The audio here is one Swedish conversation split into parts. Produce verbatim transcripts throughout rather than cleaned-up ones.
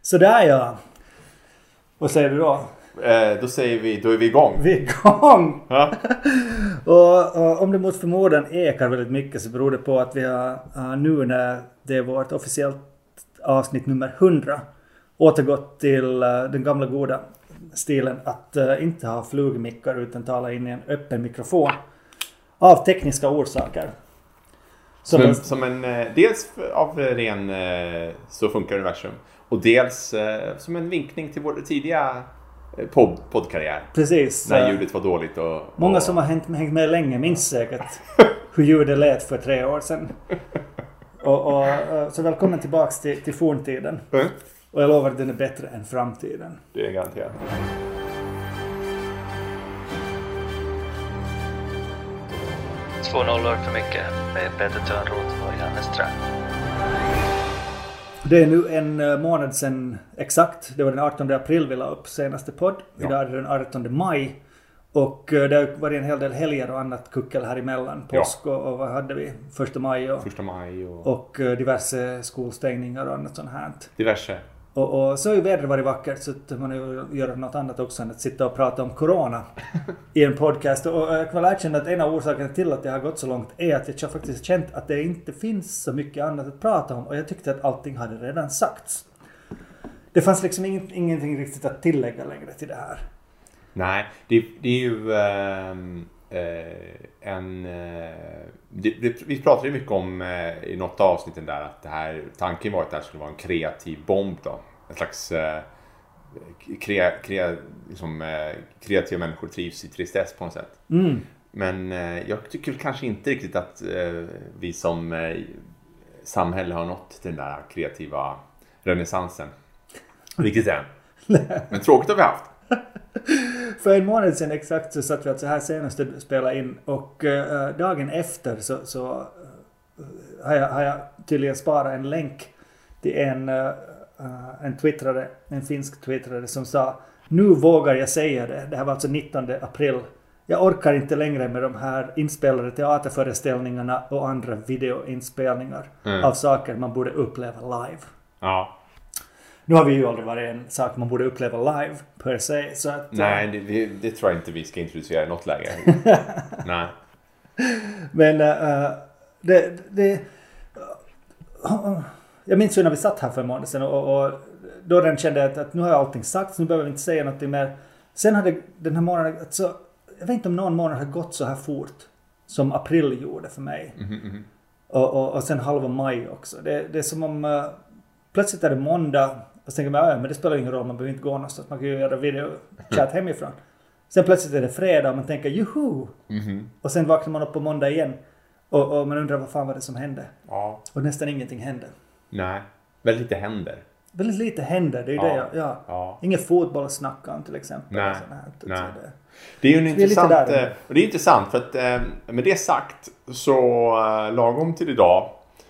Så där ja. Vad säger du då? Eh, då säger vi, då är vi igång. Vi är igång! Ja. och, och om det mot förmodan ekar väldigt mycket så beror det på att vi har uh, nu när det är vårt officiellt avsnitt nummer hundra återgått till uh, den gamla goda stilen att uh, inte ha flugmickar utan tala in i en öppen mikrofon av tekniska orsaker. Som en, som en, dels av ren så funkar universum och dels som en vinkning till vår tidiga pod, poddkarriär. Precis. När ljudet var dåligt. Och, och... Många som har hängt, hängt med länge minns säkert hur ljudet lät för tre år sedan. Och, och, så välkommen tillbaks till, till forntiden. Mm. Och jag lovar att den är bättre än framtiden. Det är garanterat. Två nollor för mycket med Peter Törnroth och Janne Ström. Det är nu en månad sedan exakt. Det var den artonde april vi la upp senaste podd. Ja. Idag är det den artonde maj. Och det har varit en hel del helger och annat kuckel här emellan. Påsk ja. och, och vad hade vi? Första maj och, Första maj och... och diverse skolstängningar och annat sånt här. Diverse. Och, och så har ju vädret varit vackert så att man gör något annat också än att sitta och prata om corona i en podcast. Och jag kan väl erkänna att en av orsakerna till att det har gått så långt är att jag faktiskt känt att det inte finns så mycket annat att prata om. Och jag tyckte att allting hade redan sagts. Det fanns liksom ing, ingenting riktigt att tillägga längre till det här. Nej, det, det är ju äh, äh, en... Äh, det, det, vi pratade ju mycket om äh, i något av avsnitten där att det här, tanken var att det här skulle vara en kreativ bomb då. En slags äh, krea, krea, liksom, äh, kreativa människor trivs i tristess på något sätt. Mm. Men äh, jag tycker kanske inte riktigt att äh, vi som äh, samhälle har nått till den där kreativa renässansen. Riktigt än. Men tråkigt har vi haft. För en månad sedan exakt så satt vi alltså här senast och spelade in och uh, dagen efter så, så uh, har, jag, har jag tydligen sparat en länk till en, uh, en twittrare, en finsk twittrare som sa: nu vågar jag säga det. Det här var alltså nittonde april. Jag orkar inte längre med de här inspelade teaterföreställningarna och andra videoinspelningar mm. av saker man borde uppleva live. Ja. Nu har vi ju aldrig varit en sak man borde uppleva live per se. Så att, Nej, det, det, det tror jag inte vi ska introducera i något läge. Nej. Men uh, det... det uh, jag minns ju när vi satt här för en månad sedan och, och då den kände jag att, att nu har jag allting sagt så nu behöver vi inte säga någonting mer. Sen hade den här månaden... Alltså, jag vet inte om någon månad har gått så här fort som april gjorde för mig. Mm, mm. Och, och, och sen halva maj också. Det, det är som om... Uh, plötsligt är det måndag... Och så tänker man, ja, men det spelar ingen roll, man behöver inte gå någonstans. Man kan ju göra videochat hemifrån. Sen plötsligt är det fredag och man tänker, juhu! Mm-hmm. Och sen vaknar man upp på måndag igen. Och, och man undrar, vad fan var det som hände? Ja. Och nästan ingenting hände. Nej, väldigt lite händer. Väldigt lite händer, det är ju ja. det jag, ja. ja. Ingen fotboll att snacka om till exempel. Nej, här, nej. Det. det är ju en intressant, är och det är intressant för att med det sagt så lagom till idag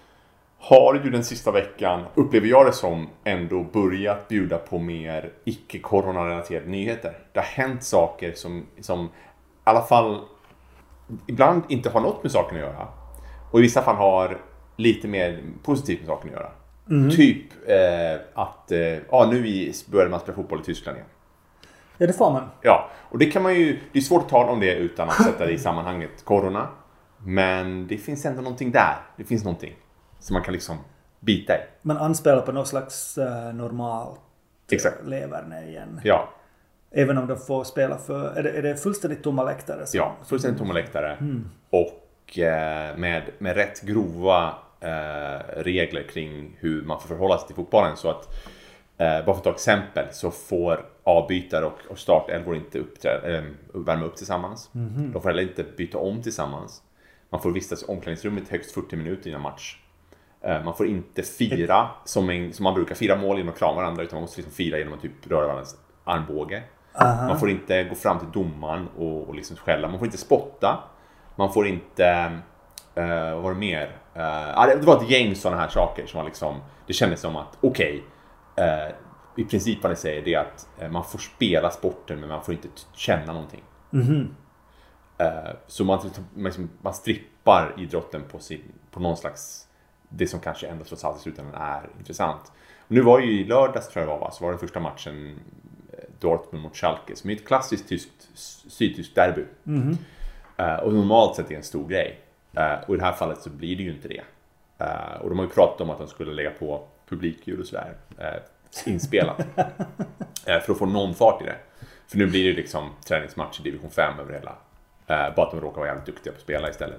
har ju den sista veckan, upplever jag det som, ändå börjat bjuda på mer icke-corona-relaterade nyheter. Det har hänt saker som, som i alla fall ibland inte har något med saken att göra. Och i vissa fall har lite mer positivt med saken att göra. Mm. Typ eh, att eh, ja, nu börjar man spela fotboll i Tyskland igen. Ja, det får man. Ja, och det kan man ju, det är svårt att tala om det utan att sätta det i sammanhanget corona. Men det finns ändå någonting där. Det finns någonting som man kan liksom bita i. Man anspelar på någon slags uh, normalt Exakt. leverne igen. Ja. Även om de får spela för... Är det, är det fullständigt tomma läktare? Så? Ja, fullständigt tomma läktare. Mm. Och eh, med, med rätt grova eh, regler kring hur man får förhålla sig till fotbollen. Så att, eh, bara för att ta exempel, så får avbytare och, och startelvor inte uppträ- äh, värma upp tillsammans. Mm-hmm. De får heller inte byta om tillsammans. Man får vistas i omklädningsrummet högst fyrtio minuter innan match. Man får inte fira som, en, som man brukar fira mål genom att krama varandra, utan man måste liksom fira genom att typ röra varandras armbåge. Uh-huh. Man får inte gå fram till domaren och, och liksom skälla. Man får inte spotta. Man får inte... Uh, vad var det mer? Uh, det var ett gäng sådana här saker som var liksom... Det kändes som att, okej, okay, uh, i princip vad det säger det är att uh, man får spela sporten men man får inte t- känna någonting. Mm-hmm. Uh, så man, man, man strippar idrotten på, sin, på någon slags... Det som kanske ändå trots allt i slutändan är intressant. Och Nu var ju i lördags tror jag det var, så var den första matchen Dortmund mot Schalke, som är ett klassiskt tyskt, sydtyskt derby. Mm. Uh, och normalt sett är det en stor grej. Uh, och i det här fallet så blir det ju inte det. Uh, och de har ju pratat om att de skulle lägga på publikljud och sådär. Uh, inspelat. uh, för att få någon fart i det. För nu blir det liksom träningsmatch i division fem över hela. Uh, bara att de råkar vara jävligt duktiga på att spela istället.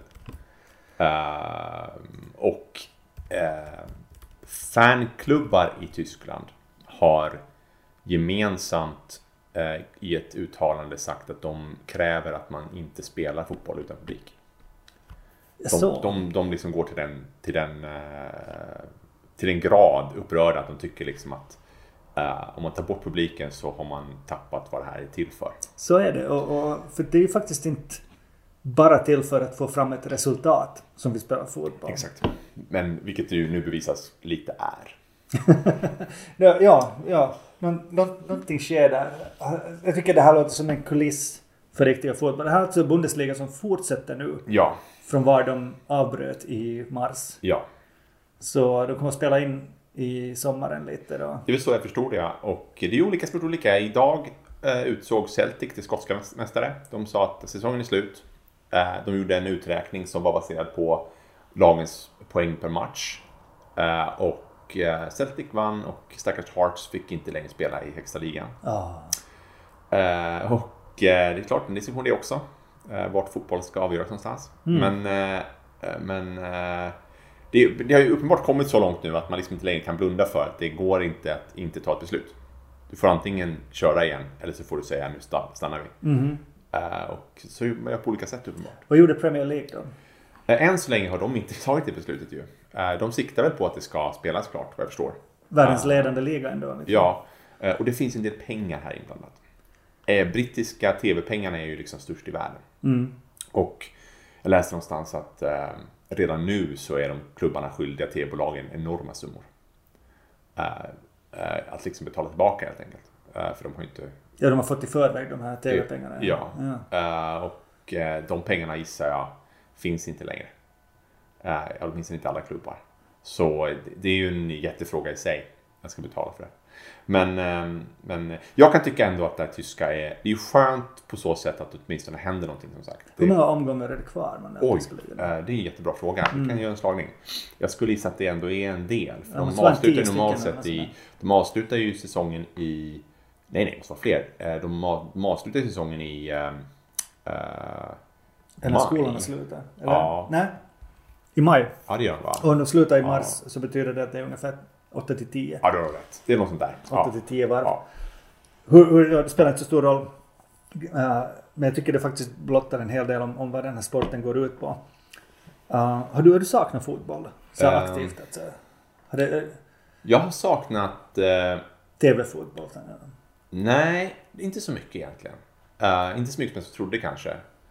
Uh, och uh, fanklubbar i Tyskland har gemensamt eh, i ett uttalande sagt att de kräver att man inte spelar fotboll utan publik. De, de, de liksom går till den, till den, eh, till den grad upprörda att de tycker liksom att eh, om man tar bort publiken så har man tappat vad det här är till för. Så är det. Och, och, för det är ju faktiskt inte bara till för att få fram ett resultat som vi spelar fotboll. Exakt. Men vilket ju nu bevisas lite är. ja, ja. Nå, nå, någonting sker där. Jag tycker det här låter som en kuliss för riktiga fotboll. Det här är alltså Bundesliga som fortsätter nu. Ja. Från var de avbröt i mars. Ja. Så de kommer att spela in i sommaren lite då. Det är väl så jag förstod det. Och det är olika som är olika. Idag eh, utsåg Celtic till skotska mästare. De sa att säsongen är slut. Eh, de gjorde en uträkning som var baserad på lagens poäng per match. Eh, och Celtic vann och stackars Hearts fick inte längre spela i högsta ligan. Oh. Uh, och uh, det är klart en diskussion det också. Uh, vart fotboll ska avgöras någonstans. Mm. Men, uh, men uh, det, det har ju uppenbart kommit så långt nu att man liksom inte längre kan blunda för att det går inte att inte ta ett beslut. Du får antingen köra igen eller så får du säga nu stannar vi. Mm. Uh, och så gör man på olika sätt uppenbart. Vad gjorde Premier League då? Än så länge har de inte tagit det beslutet ju. De siktar väl på att det ska spelas klart, vad jag förstår. Världens ledande liga ändå. Liksom. Ja, och det finns en del pengar här inblandat. Brittiska tv-pengarna är ju liksom störst i världen. Mm. Och jag läste någonstans att eh, redan nu så är de klubbarna skyldiga tv-bolagen enorma summor. Eh, eh, att liksom betala tillbaka helt enkelt. Eh, för de har ju inte... Ja, de har fått i förväg de här tv-pengarna. Ja, ja. Eh, och eh, de pengarna gissar jag finns inte längre. Uh, åtminstone inte alla klubbar. Så det, det är ju en jättefråga i sig. Jag ska betala för det. Men, um, men jag kan tycka ändå att det här tyska är... Det är ju skönt på så sätt att det åtminstone händer någonting som sagt. Hur många omgångar är det kvar? Man Oj, uh, det är en jättebra fråga. Vi mm. kan göra en slagning. Jag skulle gissa att det ändå är en del. För ja, de avslutar normalt sett i... De avslutar ju säsongen i... Nej, nej, det måste vara fler. Uh, de, de avslutar säsongen i... Uh, uh, Eller skolan slutar? Eller? Ja. Nej. I maj. Ja, det gör de, va? Och om de slutar i mars ja. så betyder det att det är ungefär åtta till tio. Ja, det har rätt. Det är något sånt där. åtta till tio varv. Ja. Hur, hur, det spelar inte så stor roll. Uh, men jag tycker det faktiskt blottar en hel del om, om vad den här sporten går ut på. Uh, har, du, har du saknat fotboll? Så uh, aktivt att säga? Har det, uh, jag har saknat... Uh, tv-fotboll? Uh. Nej, inte så mycket egentligen. Uh, inte så mycket som jag trodde kanske.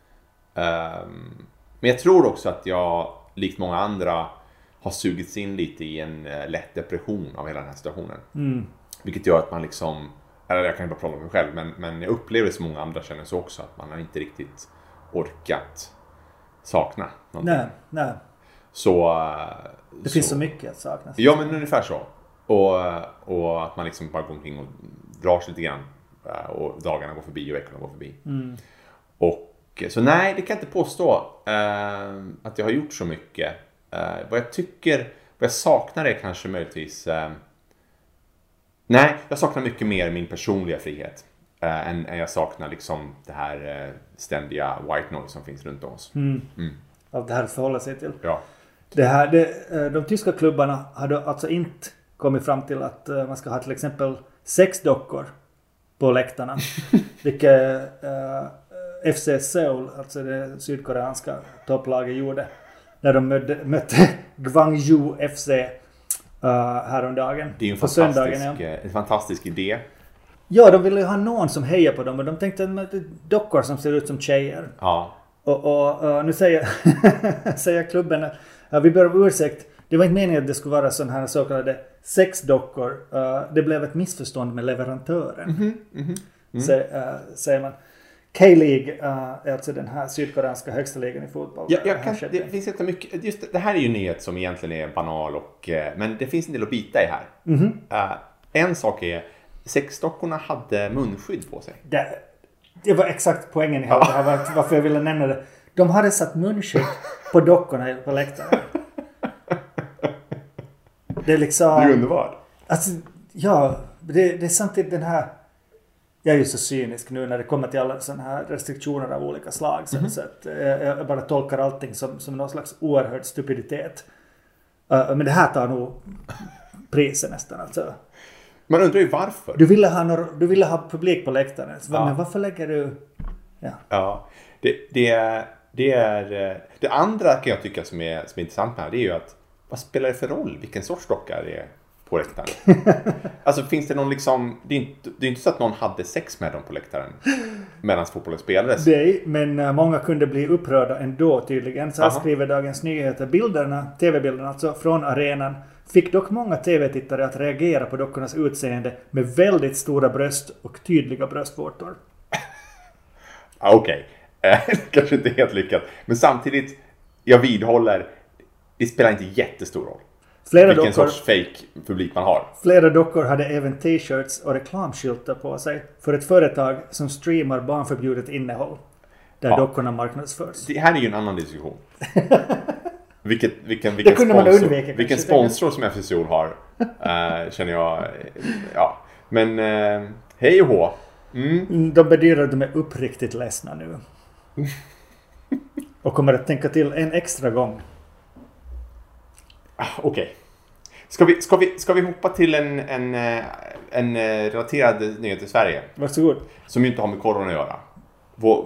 Uh, men jag tror också att jag... likt många andra har sugits in lite i en uh, lätt depression av hela den här situationen. Mm. Vilket gör att man liksom, eller jag kan inte bara prata om mig själv, men, men jag upplever det som många andra känner så också, att man har inte riktigt orkat sakna någonting. Nej, nej. Så, uh, det så, finns så mycket att sakna. Ja, men ungefär så. Och, och att man liksom bara går omkring och drar sig lite grann. Uh, och dagarna går förbi och veckorna går förbi. Mm. Och så nej, det kan jag inte påstå uh, att jag har gjort så mycket. Uh, vad jag tycker, vad jag saknar är kanske möjligtvis... Uh, nej, jag saknar mycket mer min personliga frihet. Uh, än, än jag saknar liksom det här uh, ständiga white noise som finns runt om oss. Mm. Mm. Allt det här förhåller sig till. Ja. Det här, det, de tyska klubbarna hade alltså inte kommit fram till att uh, man ska ha till exempel sex dockor på läktarna. Vilket... Uh, F C Seoul, alltså det sydkoreanska topplaget, gjorde när de mötte, mötte Gwangju F C uh, häromdagen. Det är en på fantastisk, söndagen, ja. en fantastisk idé. Ja, de ville ju ha någon som hejar på dem, och de tänkte att de dockor som ser ut som tjejer. Ja. Och, och uh, nu säger, säger klubben att uh, vi ber om ursäkt. Det var inte meningen att det skulle vara sån här så kallade sexdockor. Uh, det blev ett missförstånd med leverantören. Mm-hmm. Mm-hmm. Mm. Så, uh, säger man. K-League uh, är alltså den här sydkoreanska högsta ligan i fotboll. Ja, jag kan, det finns inte mycket, just det, det här är ju en nyhet som egentligen är banal, och, men det finns en del att bita i här. Mm-hmm. Uh, en sak är, sexdockorna hade munskydd på sig. Det, det var exakt poängen i ja. det här, var, varför jag ville nämna det. De hade satt munskydd på dockorna på läktaren. Det är liksom... Det är underbart. Alltså, ja, det, det är samtidigt den här... Jag är ju så cynisk nu när det kommer till alla sådana här restriktioner av olika slag. Mm-hmm. Så att jag, jag bara tolkar allting som, som någon slags oerhörd stupiditet. Uh, men det här tar nog priset nästan. Alltså. Man undrar ju varför. Du ville ha, några, du ville ha publik på läktaren. Så, ja. Men varför lägger du... Ja, ja det, det, är, det är... Det andra kan jag tycka som är, som är intressant med det är ju att vad spelar det för roll vilken sorts docka det är på läktaren? Alltså finns det någon liksom... Det är, inte, det är inte så att någon hade sex med dem på läktaren medan fotbollen spelades. Nej, men uh, många kunde bli upprörda ändå tydligen. Så här skriver Dagens Nyheter. Bilderna, tv-bilderna alltså från arenan fick dock många tv-tittare att reagera på dockornas utseende med väldigt stora bröst och tydliga bröstvårtor. Okej, okay. Kanske inte helt lyckat. Men samtidigt, jag vidhåller, det spelar inte jättestor roll. Flera vilken dockor, sorts fake publik man har. Flera dockor hade även t-shirts och reklamskyltar på sig för ett företag som streamar barnförbjudet innehåll. Där ja. dockorna marknadsförs. Det här är ju en annan diskussion. Vilket, vilken vilken, sponsor, undvika, vilken sponsor som F C S O har uh, känner jag. Ja. Men uh, hej och hå. Mm. De bedyrar att de är uppriktigt ledsna nu. Och kommer att tänka till en extra gång. Ah, Okej. Okay. Ska vi, ska, vi, ska vi hoppa till en, en, en relaterad nyhet i Sverige? Varsågod. Som ju inte har med corona att göra. Vår,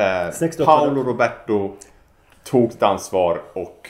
eh, Paolo Roberto tog ett ansvar och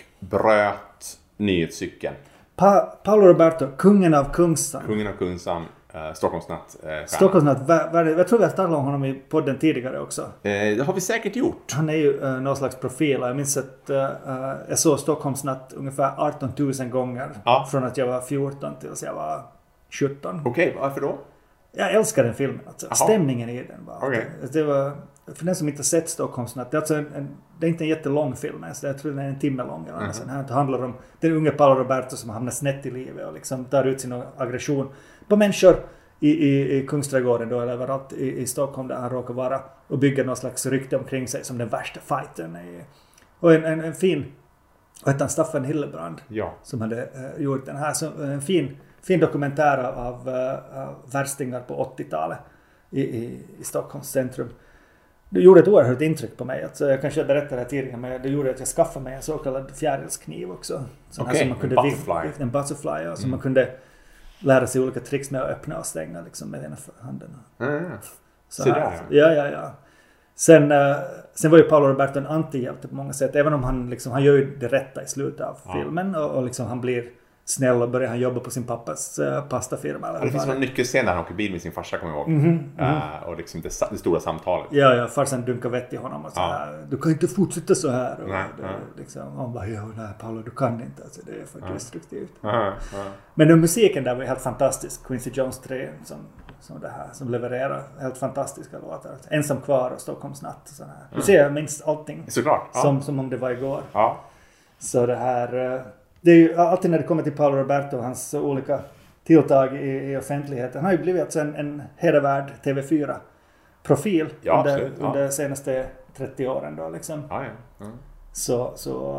bröt nyhetscykeln. Pa- Paolo Roberto, kungen av Kungsan. Kungen av Kungsan, eh, Stockholmsnatt. Eh, Stockholmsnatt, va- va- jag tror vi har talat om honom i podden tidigare också. Eh, det har vi säkert gjort. Han är ju uh, någon slags profil. Jag minns att uh, jag såg Stockholmsnatt ungefär arton tusen gånger. Ja. Från att jag var fjorton tills jag var sjutton. Okej, okay, varför då? Jag älskar den filmen. Alltså. Stämningen i den var. Okay. Det var för den som inte sett Stockholmsnatt. Det är, alltså en, en, det är inte en jättelång film. Så jag tror den är en timme lång. Eller mm. här. Det handlar om den unge Paolo Roberto som hamnar snett i livet. Och liksom tar ut sin aggression på människor i, i, i Kungsträdgården. Då, eller överallt i, i Stockholm där han råkar vara. Och bygger någon slags rykte omkring sig som den värsta fighten. Och en, en, en fin... Vad heter han? Staffan Hillebrand. Ja. Som hade uh, gjort den här. Så, en fin... fin dokumentär av uh, värstingar på åttiotalet i, i, i Stockholms centrum. Det gjorde ett oerhört intryck på mig. Alltså, jag kanske berättade det tidigare, men det gjorde att jag skaffade mig en så kallad fjärilskniv också. Okej, okay, en butterfly. En butterfly, ja. Mm. Så man kunde lära sig olika tricks med att öppna och stänga liksom, med ena handen. Mm. Så, så här, ja, ja, ja. Sen, uh, sen var ju Paolo Roberto en antihjälte på många sätt. Även om han, liksom, han gör ju det rätta i slutet av ja. filmen. Och, och liksom, han blir snäll och börjar han jobba på sin pappas uh, pastafirma. Ja, det finns en nyckelscen där han åker bil med sin farsa, kommer jag ihåg. Mm-hmm, mm-hmm. Uh, och liksom det, det stora samtalet. Ja, ja, farsan dunkar vett i honom och så ja. här, du kan inte fortsätta så här. Och nej, det, nej. Liksom, han bara, ja, nej Paolo, du kan inte. Alltså, det är för ja. destruktivt. Ja, ja. Men den musiken där var helt fantastisk. Quincy Jones tre som, som det här, som levererar helt fantastiska låtar. Ensam kvar och Stockholmsnatt. Och sån här. Du ser, jag minns allting. Såklart. Ja. Som, som om det var igår. Ja. Så det här... Det är ju alltid när det kommer till Paolo Roberto och hans olika tilltag i, i offentligheten. Han har ju blivit alltså en, en hedervärd T V fyra-profil ja, under, absolut, ja. under de senaste trettio åren. Då, liksom. ja, ja. Ja. Så, så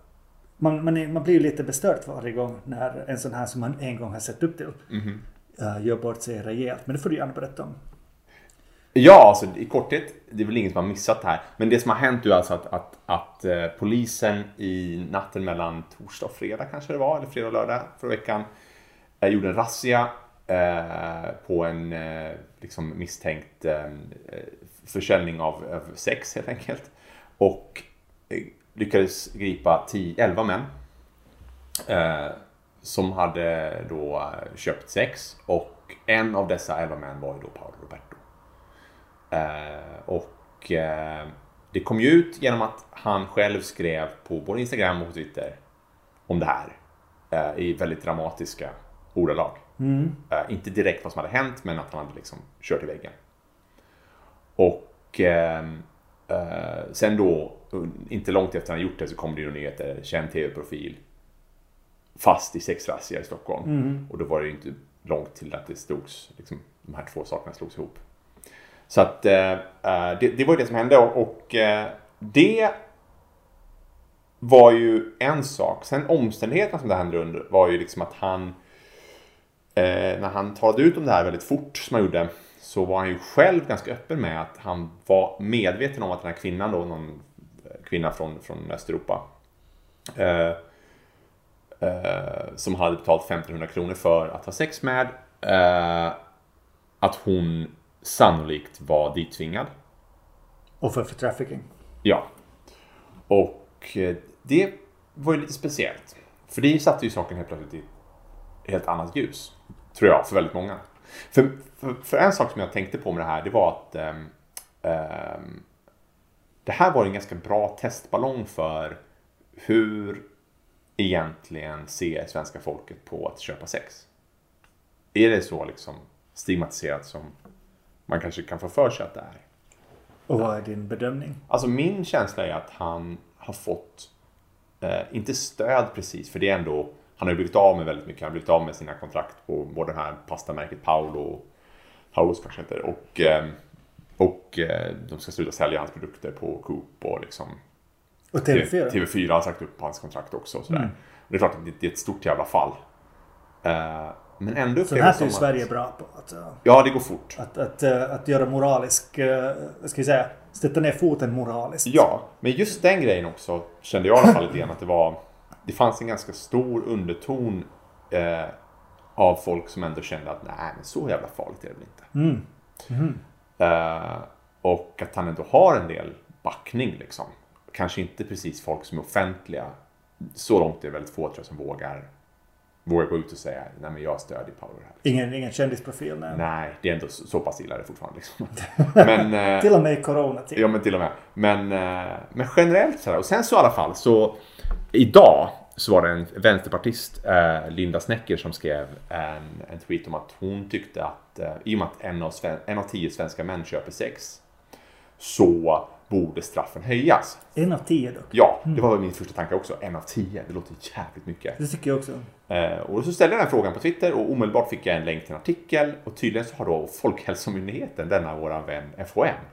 man, man, man blir ju lite bestört varje gång när en sån här som man en gång har sett upp till mm-hmm. uh, gör bort sig rejält. Men det får du gärna berätta om. Ja, alltså i korthet, det är väl ingen som har missat det här. Men det som har hänt är alltså att, att, att eh, polisen i natten mellan torsdag och fredag kanske det var, eller fredag och lördag förra veckan, eh, gjorde en razzia eh, på en eh, liksom misstänkt eh, försäljning av, av sex helt enkelt. Och eh, lyckades gripa tio, elva män eh, som hade då köpt sex. Och en av dessa elva män var ju då Paolo Roberto. Uh, och uh, det kom ju ut genom att han själv skrev på både Instagram och Twitter om det här uh, i väldigt dramatiska ordalag. Mm. Uh, inte direkt vad som hade hänt, men att han hade liksom kört i väggen. Och och eh, eh, sen då, inte långt efter han gjort det, så kom det ju nyheter, känd tv-profil fast i sexrazzior i Stockholm. Mm. Och då var det ju inte långt till att det slogs, liksom, de här två sakerna slogs ihop. Så att eh, det, det var ju det som hände, och, och eh, det var ju en sak. Sen omständigheterna som det hände under var ju liksom att han eh, när han talade ut om det här väldigt fort som han gjorde, så var han ju själv ganska öppen med att han var medveten om att den här kvinnan då, någon kvinna från, från Östeuropa eh, eh, som hade betalt femtonhundra kronor för att ha sex med, eh, att hon sannolikt var dittvingad. Offer för trafficking. Ja. Och det var ju lite speciellt. För det satte ju saken helt plötsligt i helt annat ljus. Tror jag, för väldigt många. För, för, för en sak som jag tänkte på med det här, det var att um, um, det här var en ganska bra testballong för hur egentligen ser svenska folket på att köpa sex. Är det så liksom stigmatiserat som man kanske kan få för sig att det är? Och vad är din bedömning? Alltså min känsla är att han har fått eh, inte stöd precis, för det är ändå, han har ju blivit av med väldigt mycket. Han har blivit av med sina kontrakt på både det här pastamärket Paolo, Paulus kanske heter, och, eh, och eh, de ska sluta sälja hans produkter på Coop och liksom Och T V fyra? T V fyra har sagt upp hans kontrakt också och sådär. Mm. Och det är klart att det, det är ett stort jävla fall. Eh, men ändå så här är ju Sverige bra på att, ja, det går fort. Att, att, att, att göra moralisk, vad ska vi säga, sätta ner foten moraliskt. Ja, men just den grejen också kände jag i alla fall lite grann att det var, det fanns en ganska stor underton eh, av folk som ändå kände att nej, men så jävla farligt är det väl inte. Mm. Mm. Eh, och att han ändå har en del backning liksom. Kanske inte precis folk som är offentliga. Så långt är det väldigt få tror jag som vågar vågar gå ut och säga nej, men jag stödjer Paolo här. Liksom. Ingen, ingen kändisprofil? Nej. nej, det är ändå så, så pass illa det fortfarande. Liksom. Men, eh, till och med i coronatid. Ja, men till och med. Men, eh, men generellt så här. Och sen så i alla fall så idag så var det en vänsterpartist, eh, Linda Snecker, som skrev en, en tweet om att hon tyckte att eh, i och med att en av, sven- en av tio svenska män köper sex, så borde straffen höjas. En av tio dock. Ja, det var min första tanke också. En av tio, det låter jävligt mycket. Det tycker jag också. Eh, och så ställde jag den frågan på Twitter och omedelbart fick jag en länk till en artikel. Och tydligen så har då Folkhälsomyndigheten, denna våran vän F H M,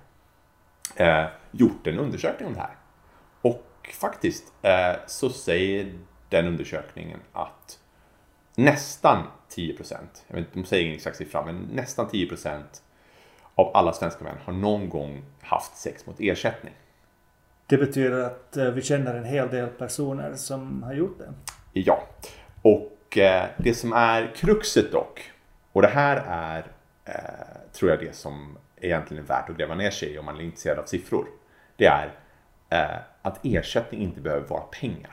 eh, gjort en undersökning om det här. Och faktiskt eh, så säger den undersökningen att nästan tio procent, jag vet inte, de säger ingen exakt siffra, men nästan tio procent av alla svenska män har någon gång haft sex mot ersättning. Det betyder att eh, vi känner en hel del personer som har gjort det. Ja, och eh, det som är kruxet dock, och det här är eh, tror jag det som egentligen är värt att gräva ner sig i om man är intresserad av siffror, det är eh, att ersättning inte behöver vara pengar.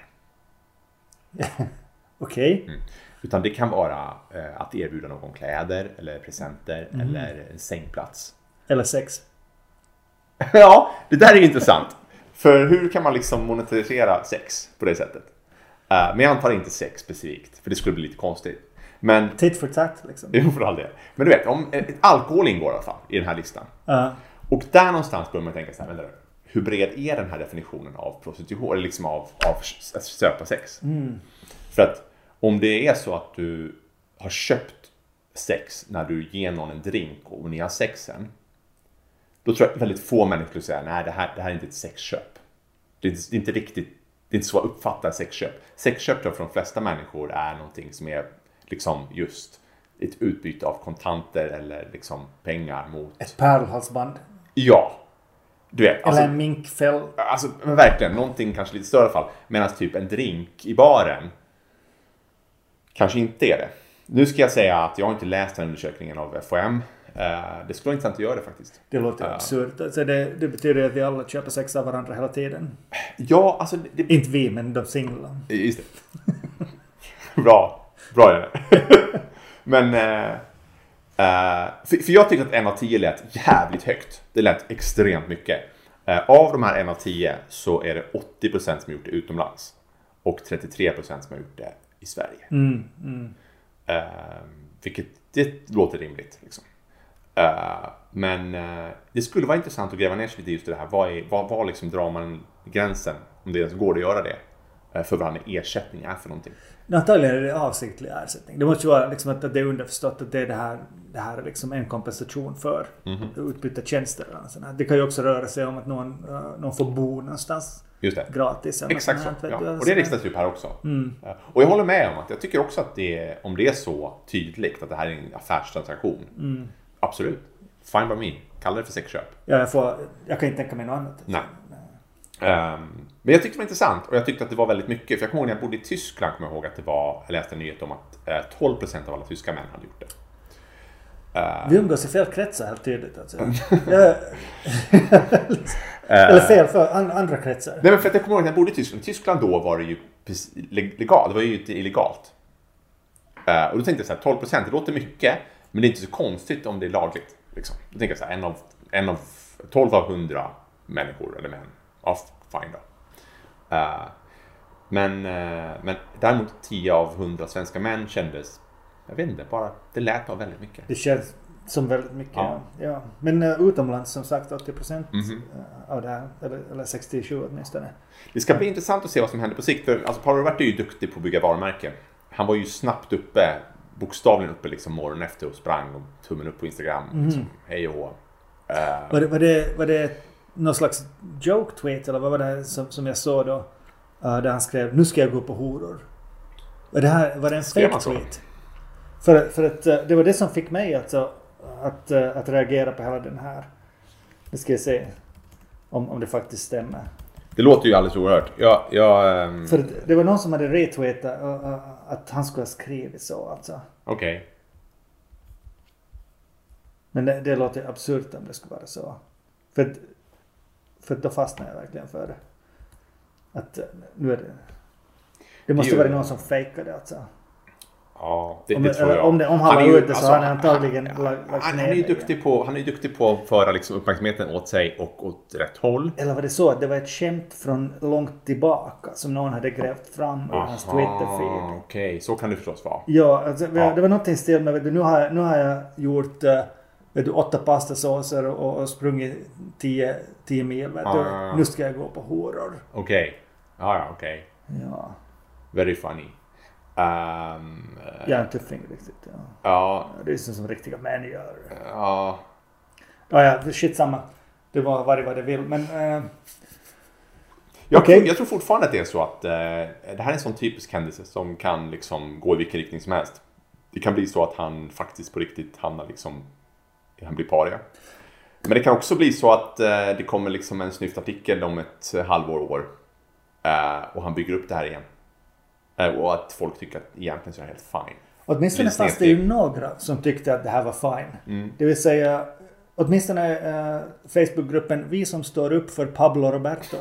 Okej. Mm. Utan det kan vara eh, att erbjuda någon kläder eller presenter mm. eller en sängplats. Eller sex. Ja, det där är intressant. För hur kan man liksom monetarisera sex på det sättet? Uh, men jag antar inte sex specifikt, för det skulle bli lite konstigt. Men tit for tat liksom. Jo, för all det. Men du vet, om ett alkohol ingår i alla fall i den här listan. Uh. Och där någonstans bör man tänka så här, vänta, hur bred är den här definitionen av prostitution, eller liksom av, av att köpa sex? Mm. För att om det är så att du har köpt sex när du ger någon en drink och ni har sexen, då tror jag väldigt få människor skulle säga nej, det här, det här är inte ett sexköp. Det är inte, det är inte riktigt, det är inte så att uppfatta sexköp. Sexköp då för de flesta människor är någonting som är liksom just ett utbyte av kontanter eller liksom pengar mot... Ett pärlhalsband. Ja. Du vet, eller alltså, en minkfäll. Alltså, men verkligen, någonting kanske lite större fall. Medan typ en drink i baren kanske inte är det. Nu ska jag säga att jag har inte läst den undersökningen av F H M. Uh, det skulle vara intressant att göra det faktiskt. Det låter uh, absurt. Alltså det, det betyder att vi alla köper sex av varandra hela tiden. Ja, alltså... Det, det... Inte vi, men de singlar. Just det. Bra. Bra är det. Men... Uh, uh, för, för jag tycker att en av tio lät jävligt högt. Det lät extremt mycket. Uh, av de här en av tio så är det åttio procent som har gjort det utomlands. Och trettiotre procent som har gjort det i Sverige. Mm, mm. Uh, vilket det låter rimligt liksom. Uh, men uh, det skulle vara intressant att gräva ner sig lite just i det här. Vad, är, vad, vad liksom drar man gränsen, om det ens går att göra det, uh, för vad en ersättning är för någonting? Antagligen är det avsiktlig ersättning. Det måste ju vara liksom att det är underförstått att det är det här, det här är liksom en kompensation för mm-hmm. utbyta tjänster. Det kan ju också röra sig om att någon, uh, någon får bo någonstans just det. gratis. Exakt så. Ja. Och det riktas ju här också. Mm. Uh, och jag håller med om att jag tycker också att det är, om det är så tydligt att det här är en affärstransaktion. Mm. Absolut. Fine by me. Kalla det för sexköp. Ja, jag, får, jag kan inte tänka mig något annat. Nej. Um, men jag tyckte det var intressant och jag tyckte att det var väldigt mycket. För jag kommer ihåg när jag bodde i Tyskland, kommer jag ihåg att det var, jag läste en nyhet om att eh, tolv procent av alla tyska män hade gjort det. Uh, Vi umgås i fel kretsar helt tydligt. Alltså. Eller fel för an, andra kretsar. Nej, men för att jag kommer ihåg när jag bodde i Tyskland. I Tyskland då var det ju legalt. Det var ju inte illegalt. Uh, och då tänkte jag så här, tolv procent, det låter mycket. Men det är inte så konstigt om det är lagligt. Liksom. Då tänker jag så här, en av, en av tolv av hundra människor eller män. Ja, fine då. Uh, men, uh, men däremot tio av hundra svenska män kändes, jag vet inte, bara det lät av väldigt mycket. Det känns som väldigt mycket, ja. Ja. Men uh, utomlands som sagt åttio procent mm-hmm. av det här, eller, eller sextiosju åtminstone. Det ska bli intressant att se vad som händer på sikt. För alltså, Paolo Roberto är ju duktig på att bygga varumärken. Han var ju snabbt uppe, bokstavligen uppe liksom morgonen efter och sprang och tummen upp på Instagram. Mm. Liksom, hej och hå. Uh, var, det, var, det, var det någon slags joke tweet eller vad var det som, som jag såg då? Uh, där han skrev, nu ska jag gå på horor. Var det, här, var det en fake tweet? För, för att uh, det var det som fick mig alltså, att, uh, att reagera på hela den här. Nu ska jag se om, om det faktiskt stämmer. Det låter ju alldeles oerhört. Jag, jag, um... För det var någon som hade retweetat uh, uh, att han skulle ha skrivit så alltså. Okej. Okay. Men det, det låter absurt om det skulle vara så. För, för då fastnar jag verkligen för det. Att nu är det... Det måste jo. vara någon som fejkar det alltså. Ja, det, om, det tror jag. Om, det, om han, han var ute så alltså, har han antagligen han, lagt han, han, är ju duktig på, han är ju duktig på att föra liksom uppmärksamheten åt sig och åt rätt håll. Eller var det så att det var ett skämt från långt tillbaka som någon hade grävt fram i hans Twitter-feed? Okej, okay. Så kan det förstås vara. Ja, alltså, ja. Det var någonting stil med, vet du, nu har jag, nu har jag gjort uh, vet du, åtta pastasåser och, och sprungit tio, tio mil. Vet du. Uh. Nu ska jag gå på horor. Okej, okay. ja, ja, okej. Okay. Ja. Very funny. Um, jag är en tuffing riktigt. Ja. Ja. Det är så som riktiga män gör. Ja. Ja, ja, shit samma. Det var vad det, vad det vill. Men, uh, jag, okay. tror, jag tror fortfarande att det är så att uh, det här är en sån typisk händelse som kan liksom gå i vilken riktning som helst. Det kan bli så att han faktiskt på riktigt hamnar liksom, han blir paria. Men det kan också bli så att uh, det kommer liksom en snyftartikel om ett halvår år. Uh, och han bygger upp det här igen. Och att folk tycker att egentligen så är det helt fine. Åtminstone fanns det ju några som tyckte att det här var fine. Mm. Det vill säga, åtminstone uh, Facebookgruppen Vi som står upp för Pablo Roberto.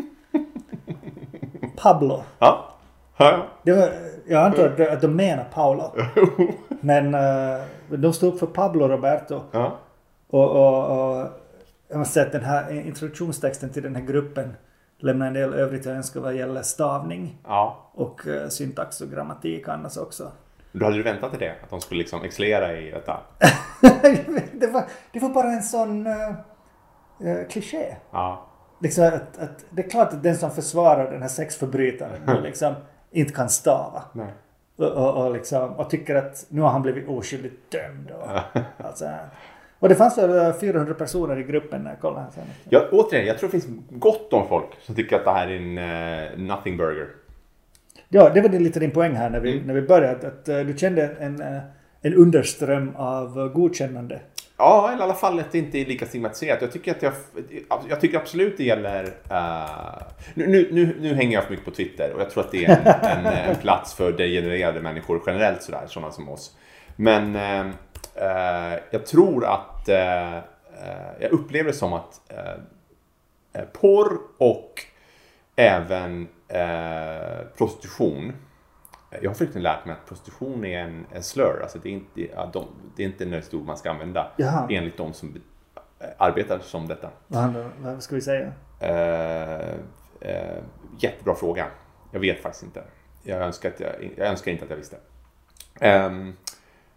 Pablo. Ja. Ja. Det var, jag antar att, att de menar Paolo. Men uh, de stod upp för Pablo Roberto. Ja. Och, och, och jag har sett den här introduktionstexten till den här gruppen. Lämna en del övrigt jag önskar vad gäller stavning. Ja. Och uh, syntax och grammatik annars också. Du hade du väntat till det? Att de skulle liksom excellera i detta? det, var, det var bara en sån uh, uh, kliché. Ja. Liksom att, att, det är klart att den som försvarar den här sexförbrytaren liksom inte kan stava. Nej. Och, och, och, liksom, och tycker att nu har han blivit oskyldigt dömd. Och, alltså, och det fanns väl fyrahundra personer i gruppen när jag kollade här sen. Ja, återigen, jag tror det finns gott om folk som tycker att det här är en uh, nothing burger. Ja, det var lite din poäng här när vi, mm. när vi började. Att uh, du kände en, uh, en underström av uh, godkännande. Ja, eller i alla fall att det inte är lika stigmatiserat. Jag tycker att jag, jag tycker absolut det gäller... Uh, nu, nu, nu hänger jag för mycket på Twitter och jag tror att det är en, en, en plats för degenererade människor generellt sådär, sådana som oss. Men uh, uh, jag tror att... Uh, uh, jag upplever det som att uh, porr och även uh, prostitution... Jag har faktiskt lärt mig att prostitution är en, en slur. Alltså det är inte, ja, de, det är inte en ord man ska använda. Jaha. Enligt de som arbetar som detta. Vad, vad ska vi säga? Uh, uh, jättebra fråga. Jag vet faktiskt inte. Jag önskar, att jag, jag önskar inte att jag visste. Um,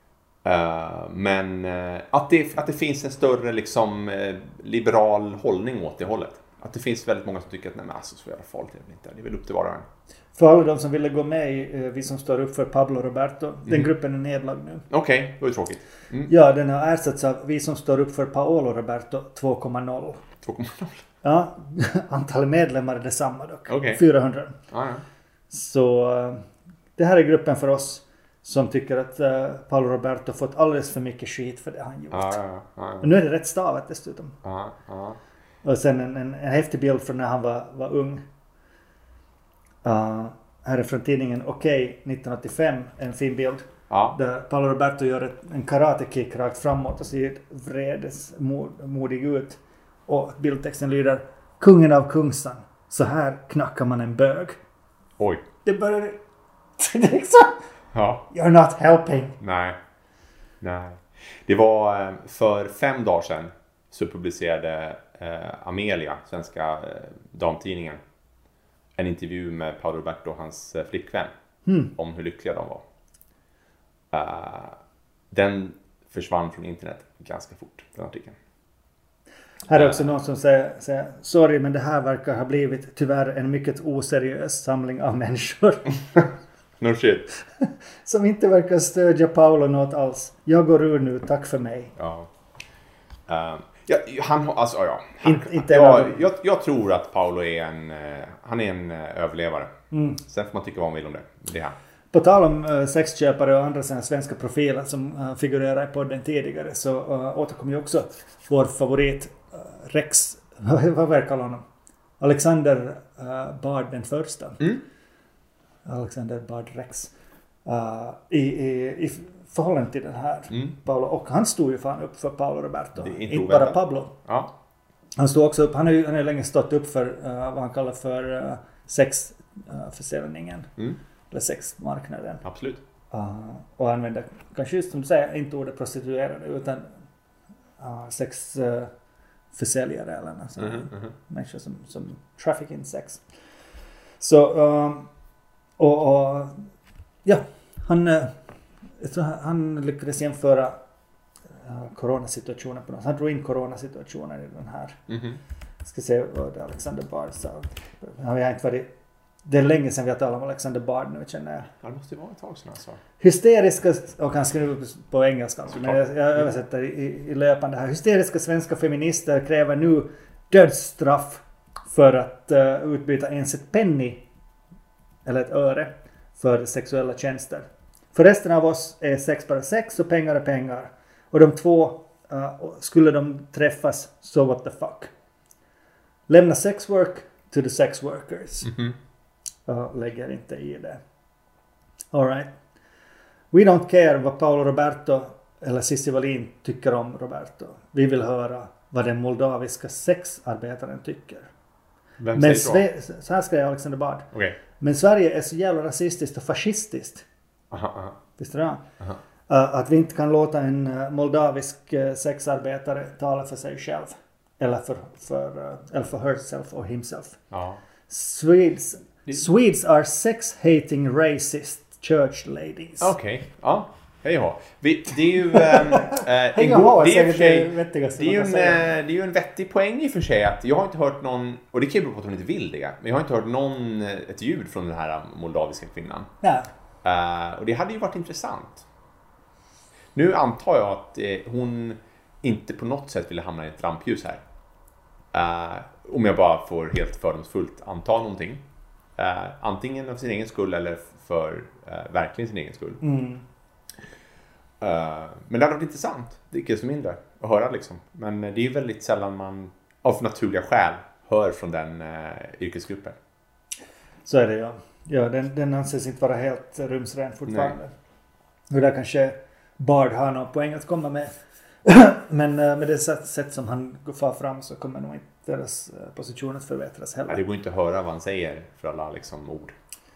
Uh, men uh, att, det, att det finns en större liksom, uh, liberal hållning åt det hållet. Att det finns väldigt många som tycker att nej, men alltså, så jävla farligt är det inte. Det är väl upp till var och en. För alla de som ville gå med i uh, Vi som står upp för Pablo Roberto, mm. den gruppen är nedlagd nu. Okej, okay, det var ju tråkigt. Mm. Ja, den har ersatts av Vi som står upp för Paolo Roberto två komma noll. två komma noll? Ja, antalet medlemmar är detsamma dock. Okay. fyrahundra. Ah, ja. Så uh, det här är gruppen för oss som tycker att uh, Paolo Roberto fått alldeles för mycket skit för det han gjort. Ah, ja, ah, ja. Och nu är det rätt stavat dessutom. Ah, ah. Och sen en, en, en häftig bild från när han var, var ung. Uh, här är från tidningen Okej nittonhundraåttiofem, en fin bild. Ja. Där Paolo Roberto gör ett, en karate-kick rakt framåt och ser vredesmodig ut. Och bildtexten lyder: Kungen av Kungsan, så här knackar man en bög. Oj. Det börjar... Det är liksom... Ja. You're not helping. Nej. Nej. Det var för fem dagar sedan så publicerade eh, Amelia, svenska eh, damtidningen, en intervju med Paolo Roberto och hans eh, flickvän mm. om hur lyckliga de var. Uh, den försvann från internet ganska fort, den artikeln. Här är också någon som säger, säger sorry, men det här verkar ha blivit tyvärr en mycket oseriös samling av människor. No shit. Som inte verkar stödja Paolo något alls. Jag går ur nu, tack för mig. Ja. Uh, ja han alltså ja. Han, In, inte jag, jag, jag tror att Paolo är en uh, han är en uh, överlevare. Mm. Sen får man tycka vad man vill om det. Det här. På tal om uh, sexköpare och andra såna svenska profiler som uh, figurerar i podden tidigare, så uh, återkommer ju också vår favorit uh, Rex, vad verkar honom? Alexander uh, Bard den första. Mm. Alexander Bard Rex. Uh, i, i, I förhållande till den här mm. Paolo. Och han stod ju fan upp för Paolo Roberto. Inte, inte bara Pablo. Ja. Han stod också upp, han har ju han har länge stått upp för uh, vad han kallar för uh, sexförsäljningen. Uh, mm. Eller sexmarknaden. Absolut. Uh, och använder kanske just som du säger inte ordet prostituerade utan uh, sexförsäljare uh, eller något sånt. Mm, mm. Människor som, som trafficking sex. Så uh, och, och ja, han uh, jag tror han, han lyckades jämföra uh, coronasituationen på något. Han drog in coronasituationen i den här. Mm. Jag ska se vad Alexander Bard sa. Han har inte varit. Det är länge sedan vi har talat om Alexander Bard nu, känner jag. Ja, det måste ju vara ett tag sedan alltså. Hysteriska, och han skriver på engelska, alltså, men jag, jag översätter i, i löpande här. Hysteriska svenska feminister kräver nu dödsstraff för att uh, utbyta ens ett penny eller ett öre för sexuella tjänster. För resten av oss är sex bara sex och pengar är pengar. Och de två, uh, skulle de träffas, so what the fuck. Lämna sex work to the sex workers. Mm-hmm. Jag lägger inte i det. All right. We don't care vad Paolo Roberto eller Cissi Wallin tycker om Roberto. Vi vill höra vad den moldaviska sexarbetaren tycker. Vem Men säger Sve- så här skrev Alexander Bard. Okay. Men Sverige är så jävla rasistiskt och fascistiskt. Aha, aha. Visst är det? Aha. Uh, att vi inte kan låta en uh, moldavisk uh, sexarbetare tala för sig själv. Eller för, för, uh, eller för herself or himself. Ja. Swedes, Swedes are sex-hating racist church ladies. Okej, okay. Ja. Hej ha. Vi, det är ju ähm, äh, en, go- det är, det är, det det är ju en, äh, det är ju en vettig poäng i och för sig att jag har inte hört någon, och det kan ju bero på att hon inte vill det, men jag har inte hört någon, ett ljud från den här moldaviska kvinnan. Ja. Uh, och det hade ju varit intressant. Nu antar jag att eh, hon inte på något sätt ville hamna i ett rampljus här. Uh, om jag bara får helt fördomsfullt anta någonting. Uh, antingen av sin egen skull eller för uh, verkligen sin egen skull. Mm. Uh, men det hade varit intressant, det är inte så mindre att höra liksom. Men det är ju väldigt sällan man av naturliga skäl hör från den uh, yrkesgruppen. Så är det ja. Ja, den, den anses inte vara helt rumsren fortfarande. Nej. Och där kanske Bard har någon poäng att komma med. Men uh, med det sätt, sätt som han går fram så kommer nog inte deras uh, position att förbättras heller. Ja, det går inte att höra vad han säger för alla liksom ord.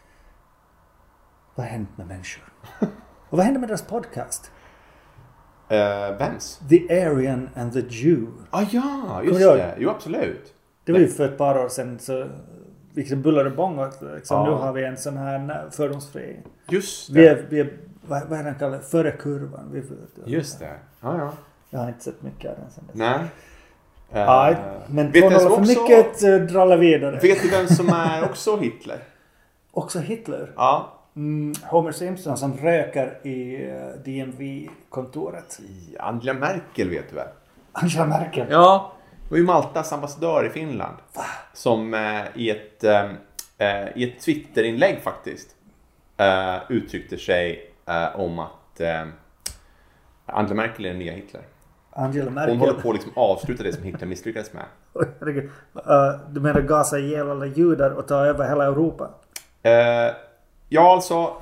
Vad har hänt med människor? Och vad hände med deras podcast? Uh, vems? The Aryan and the Jew. Ah ja, just det. Jo, absolut. Det var ju för ett par år sedan så liksom bullar och bång. Liksom, ja. Nu har vi en sån här fördomsfri. Just det. Vi är, vi är vad, vad är den kallad? Före kurvan. Vi, Just det. Ja, ja. Jag har inte sett mycket av den sen dess. Nej. Ja, Uh, men två noll för också, mycket uh, dralla vidare. Vet du vem som är också Hitler? Också Hitler? Ja. Mm, Homer Simpson som röker i uh, D M V-kontoret. Angela Merkel vet du väl? Angela Merkel? Ja. Det var ju Maltas ambassadör i Finland. Va? Som uh, i ett, uh, i ett Twitter-inlägg faktiskt uh, uttryckte sig uh, om att uh, Angela Merkel är den nya Hitler. Angela Merkel. Hon håller på att liksom avsluta det som Hitler misslyckades med. uh, du menar gasa ihjäl alla judar och ta över hela Europa? Uh, ja, alltså...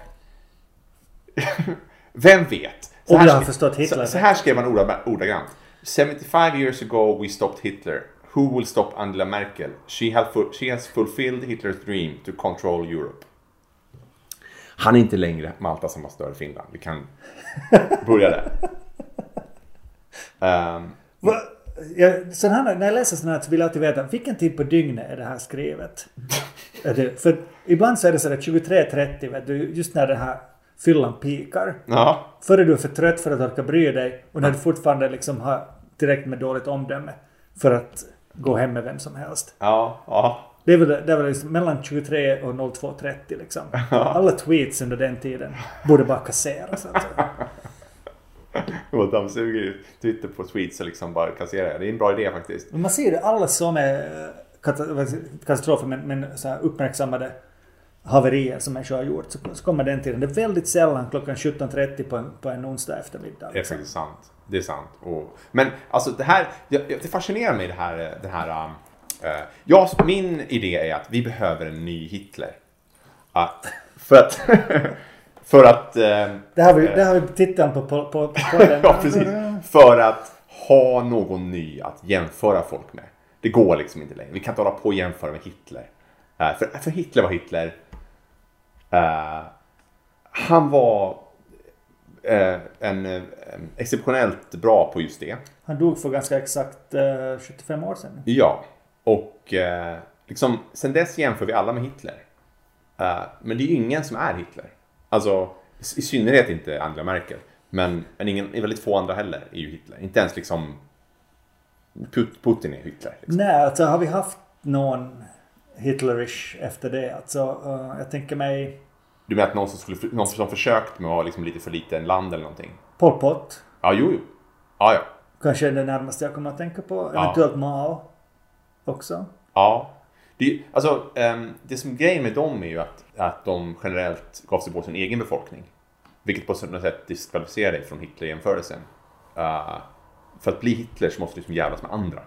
Vem vet? Så Om jag har förstått Hitler. Så, så här skrev man ordagrant. seventy-five years ago we stopped Hitler. Who will stop Angela Merkel? She has, she has fulfilled Hitler's dream to control Europe. Han är inte längre Maltas ambassadör i Finland. Vi kan börja där. Um, Va? Jag, sån här, när jag läser sån här så vill jag alltid veta vilken tid på dygnet är det här skrivet. Är det, för ibland så är det sådär tjugotre trettio, vet du, just när det här fyllan pikar. Ja. Före du är för trött för att orka bry dig och när du fortfarande liksom har direkt med dåligt omdöme för att gå hem med vem som helst. Ja, ja. Det är väl, det är väl liksom mellan tjugotre och noll två trettio liksom. Alla tweets under den tiden borde bara kasseras. Alltså. Och de suger ju Twitter på tweets och liksom bara kasserar. Det är en bra idé faktiskt. Man ser det, alla som är katastrofer men, men så här uppmärksammade haverier som människor har gjort så, så kommer den tiden. Det är väldigt sällan klockan sjutton trettio på en, på en onsdag eftermiddag. Liksom. Det är faktiskt sant. Det är sant. Och, men alltså det här, det, det fascinerar mig det här, det här uh, ja, min idé är att vi behöver en ny Hitler. Uh, för att för att uh, det har vi det har vi tittat på på på, på den. Ja, precis. För att ha någon ny att jämföra folk med. Det går liksom inte längre. Vi kan inte hålla på och jämföra med Hitler. Uh, för, för Hitler var Hitler. Uh, han var uh, en uh, exceptionellt bra på just det. Han dog för ganska exakt uh, sjuttiofem år sedan. Ja. Och uh, liksom, sen dess jämför vi alla med Hitler. Uh, men det är ju ingen som är Hitler. Alltså, i synnerhet inte Angela Merkel. Men, men ingen, väldigt få andra heller är ju Hitler. Inte ens liksom Putin är Hitler. Liksom. Nej, alltså har vi haft någon Hitlerish efter det? Alltså, uh, jag tänker mig... Du menar att någon som, skulle, någon som försökt med att ha liksom lite för liten land eller någonting? Pol Pot. Ja, jo, jo. Ja, ja. Kanske är det närmaste jag kommer att tänka på. Eventuellt ja. Mao också. Ja. Det, alltså, um, det som grejen med dem är ju att, att de generellt gav sig på sin egen befolkning. Vilket på något sätt diskvalificerar dig från Hitler-jämförelsen. Uh, för att bli Hitler så måste du liksom jävlas med andra.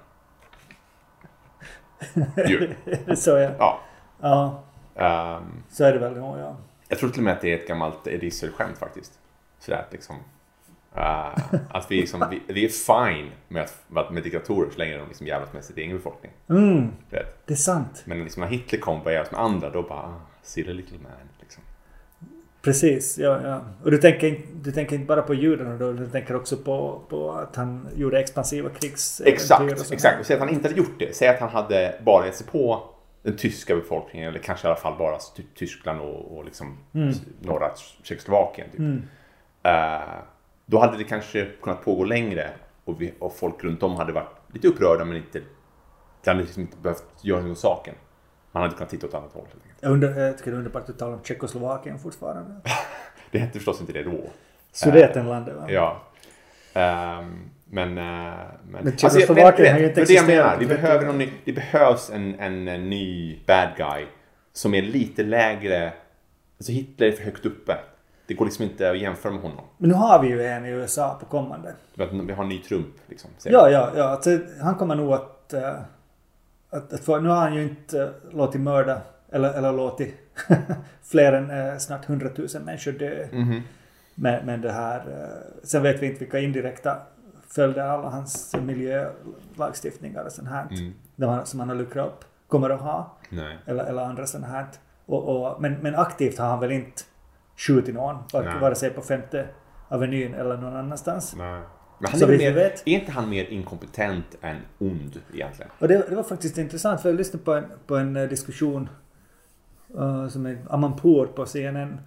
Så ja. Ja. Ja. Um, så är det väl, ja. Jag tror till och med att det är ett gammalt Edisser-skämt faktiskt. Sådär att liksom... Uh, att vi, liksom, vi, vi är fine med, att, med diktatorer så länge de liksom jävlas med sin egen befolkning. Mm, det är sant. Men liksom när Hitler kom och jävlas med andra, då bara, ah, silly little man. Liksom. Precis, ja, ja. Och du tänker, du tänker inte bara på judarna då, du tänker också på, på att han gjorde expansiva krigs... Exakt, exakt. Och säg att han inte hade gjort det. Säg att han hade bara gett sig på den tyska befolkningen, eller kanske i alla fall bara typ Tyskland och, och liksom mm. norra Tjeckoslovakien. Typ. Mm. Uh, då hade det kanske kunnat pågå längre och, vi, och folk runt om hade varit lite upprörda men inte, det hade liksom inte behövt göra någon saken. Man hade kunnat titta åt annat håll. Jag, undrar, jag tycker det är underbart att du talar om Tjeckoslovakien fortfarande. Det hette förstås inte det då. Sudetenlandet, va? Ja. Um, men... Uh, men, men Tjeckoslovakien alltså, har ju inte existerat. Det, menar, vi behöver någon ny, det behövs en, en, en ny bad guy som är lite lägre. Alltså Hitler är för högt uppe. Det går liksom inte att jämföra med honom. Men nu har vi ju en i U S A på kommande. Vi har en ny Trump liksom. Ja, ja, ja. Alltså, han kommer nog att... Uh, att, att för, nu har han ju inte uh, låtit mörda eller, eller låtit fler än uh, snart hundratusen människor dö. Mm-hmm. Men, men det här... Uh, sen vet vi inte vilka indirekta följder alla hans miljölagstiftningar och sånt här mm. som han har luckrat upp kommer att ha. Nej. Eller, eller andra sånt här. Och, och, men, men aktivt har han väl inte skjutit någon, vare sig på femte avenyn eller någon annanstans. Nej. Men han är, mer, vet. är inte han mer inkompetent än ond egentligen? Och det, det var faktiskt intressant för jag lyssnade på en, på en diskussion uh, som är Amanpour på C N N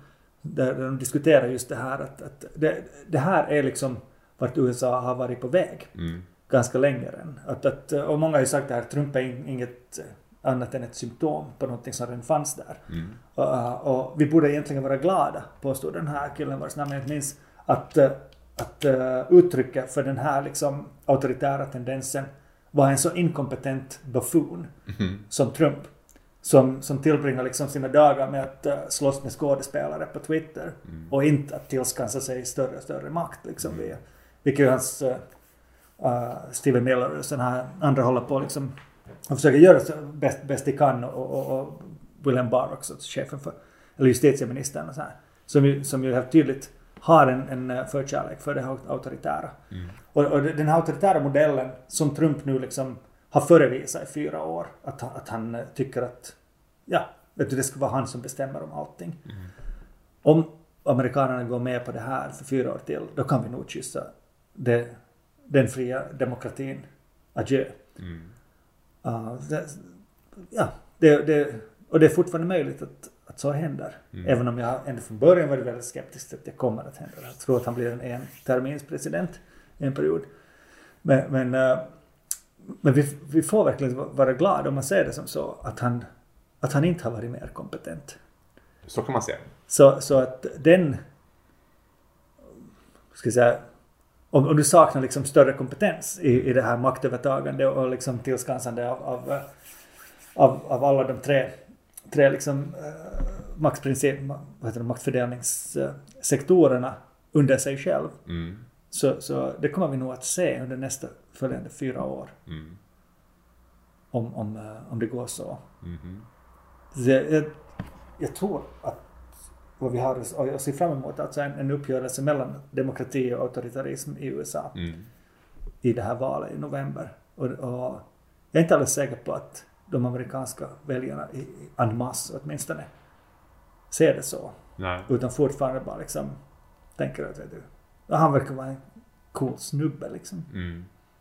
där de diskuterar just det här att, att det, det här är liksom vart U S A har varit på väg Mm. ganska länge än. Att, att, och många har ju sagt att Trump är inget annat än ett symptom på någonting som redan fanns där. Mm. Och, och vi borde egentligen vara glada, påstod den här killen vars namn jag inte minns, att, att uh, uttrycka för den här liksom auktoritära tendensen var en så inkompetent buffoon Mm. som Trump. Som, som tillbringar liksom sina dagar med att uh, slåss med skådespelare på Twitter. Mm. Och inte att tillskansa sig större och större makt. Liksom, mm. via, vilket ju hans uh, uh, Steven Miller och sån här andra håller på liksom och försöker göra så bäst, bäst de kan. Och, och, och William Barr också, chefen för, eller justitieministern och så här. Som ju, som ju helt tydligt har en, en förkärlek för det här auktoritära. Mm. Och, och den här auktoritära modellen som Trump nu liksom har förevisat i fyra år. Att, att han tycker att ja, vet du, det ska vara han som bestämmer om allting. Mm. Om amerikanerna går med på det här för fyra år till, då kan vi nog kyssa det, den fria demokratin adjö. Mm. Uh, det, ja, det, det, och det är fortfarande möjligt att, att så händer. Mm. Även om jag ändå från början var väldigt skeptisk att det kommer att hända. Jag tror att han blir en en-terminspresident i en period. Men, men, uh, men vi, vi får verkligen vara glada om man ser det som så att han, att han inte har varit mer kompetent. Så kan man säga. Så, så att den ska jag säga, om, om du saknar liksom större kompetens i, i det här maktövertagande och liksom tillskansande av, av, av, av alla de tre, tre liksom, uh, maktprincip, vad heter det, maktfördelningssektorerna under sig själv. Mm. Så, så det kommer vi nog att se under nästa följande fyra år. Mm. Om, om, uh, om det går så. Mm. så jag, jag tror att vad vi har att se fram emot, alltså en, en uppgörelse mellan demokrati och autoritarism i U S A mm. i det här valet i november. Och, och jag är inte alldeles säker på att de amerikanska väljarna i en masse åtminstone ser det så. Nej. Utan fortfarande bara liksom tänker att vet du, han verkar vara en cool snubbe liksom. Mm.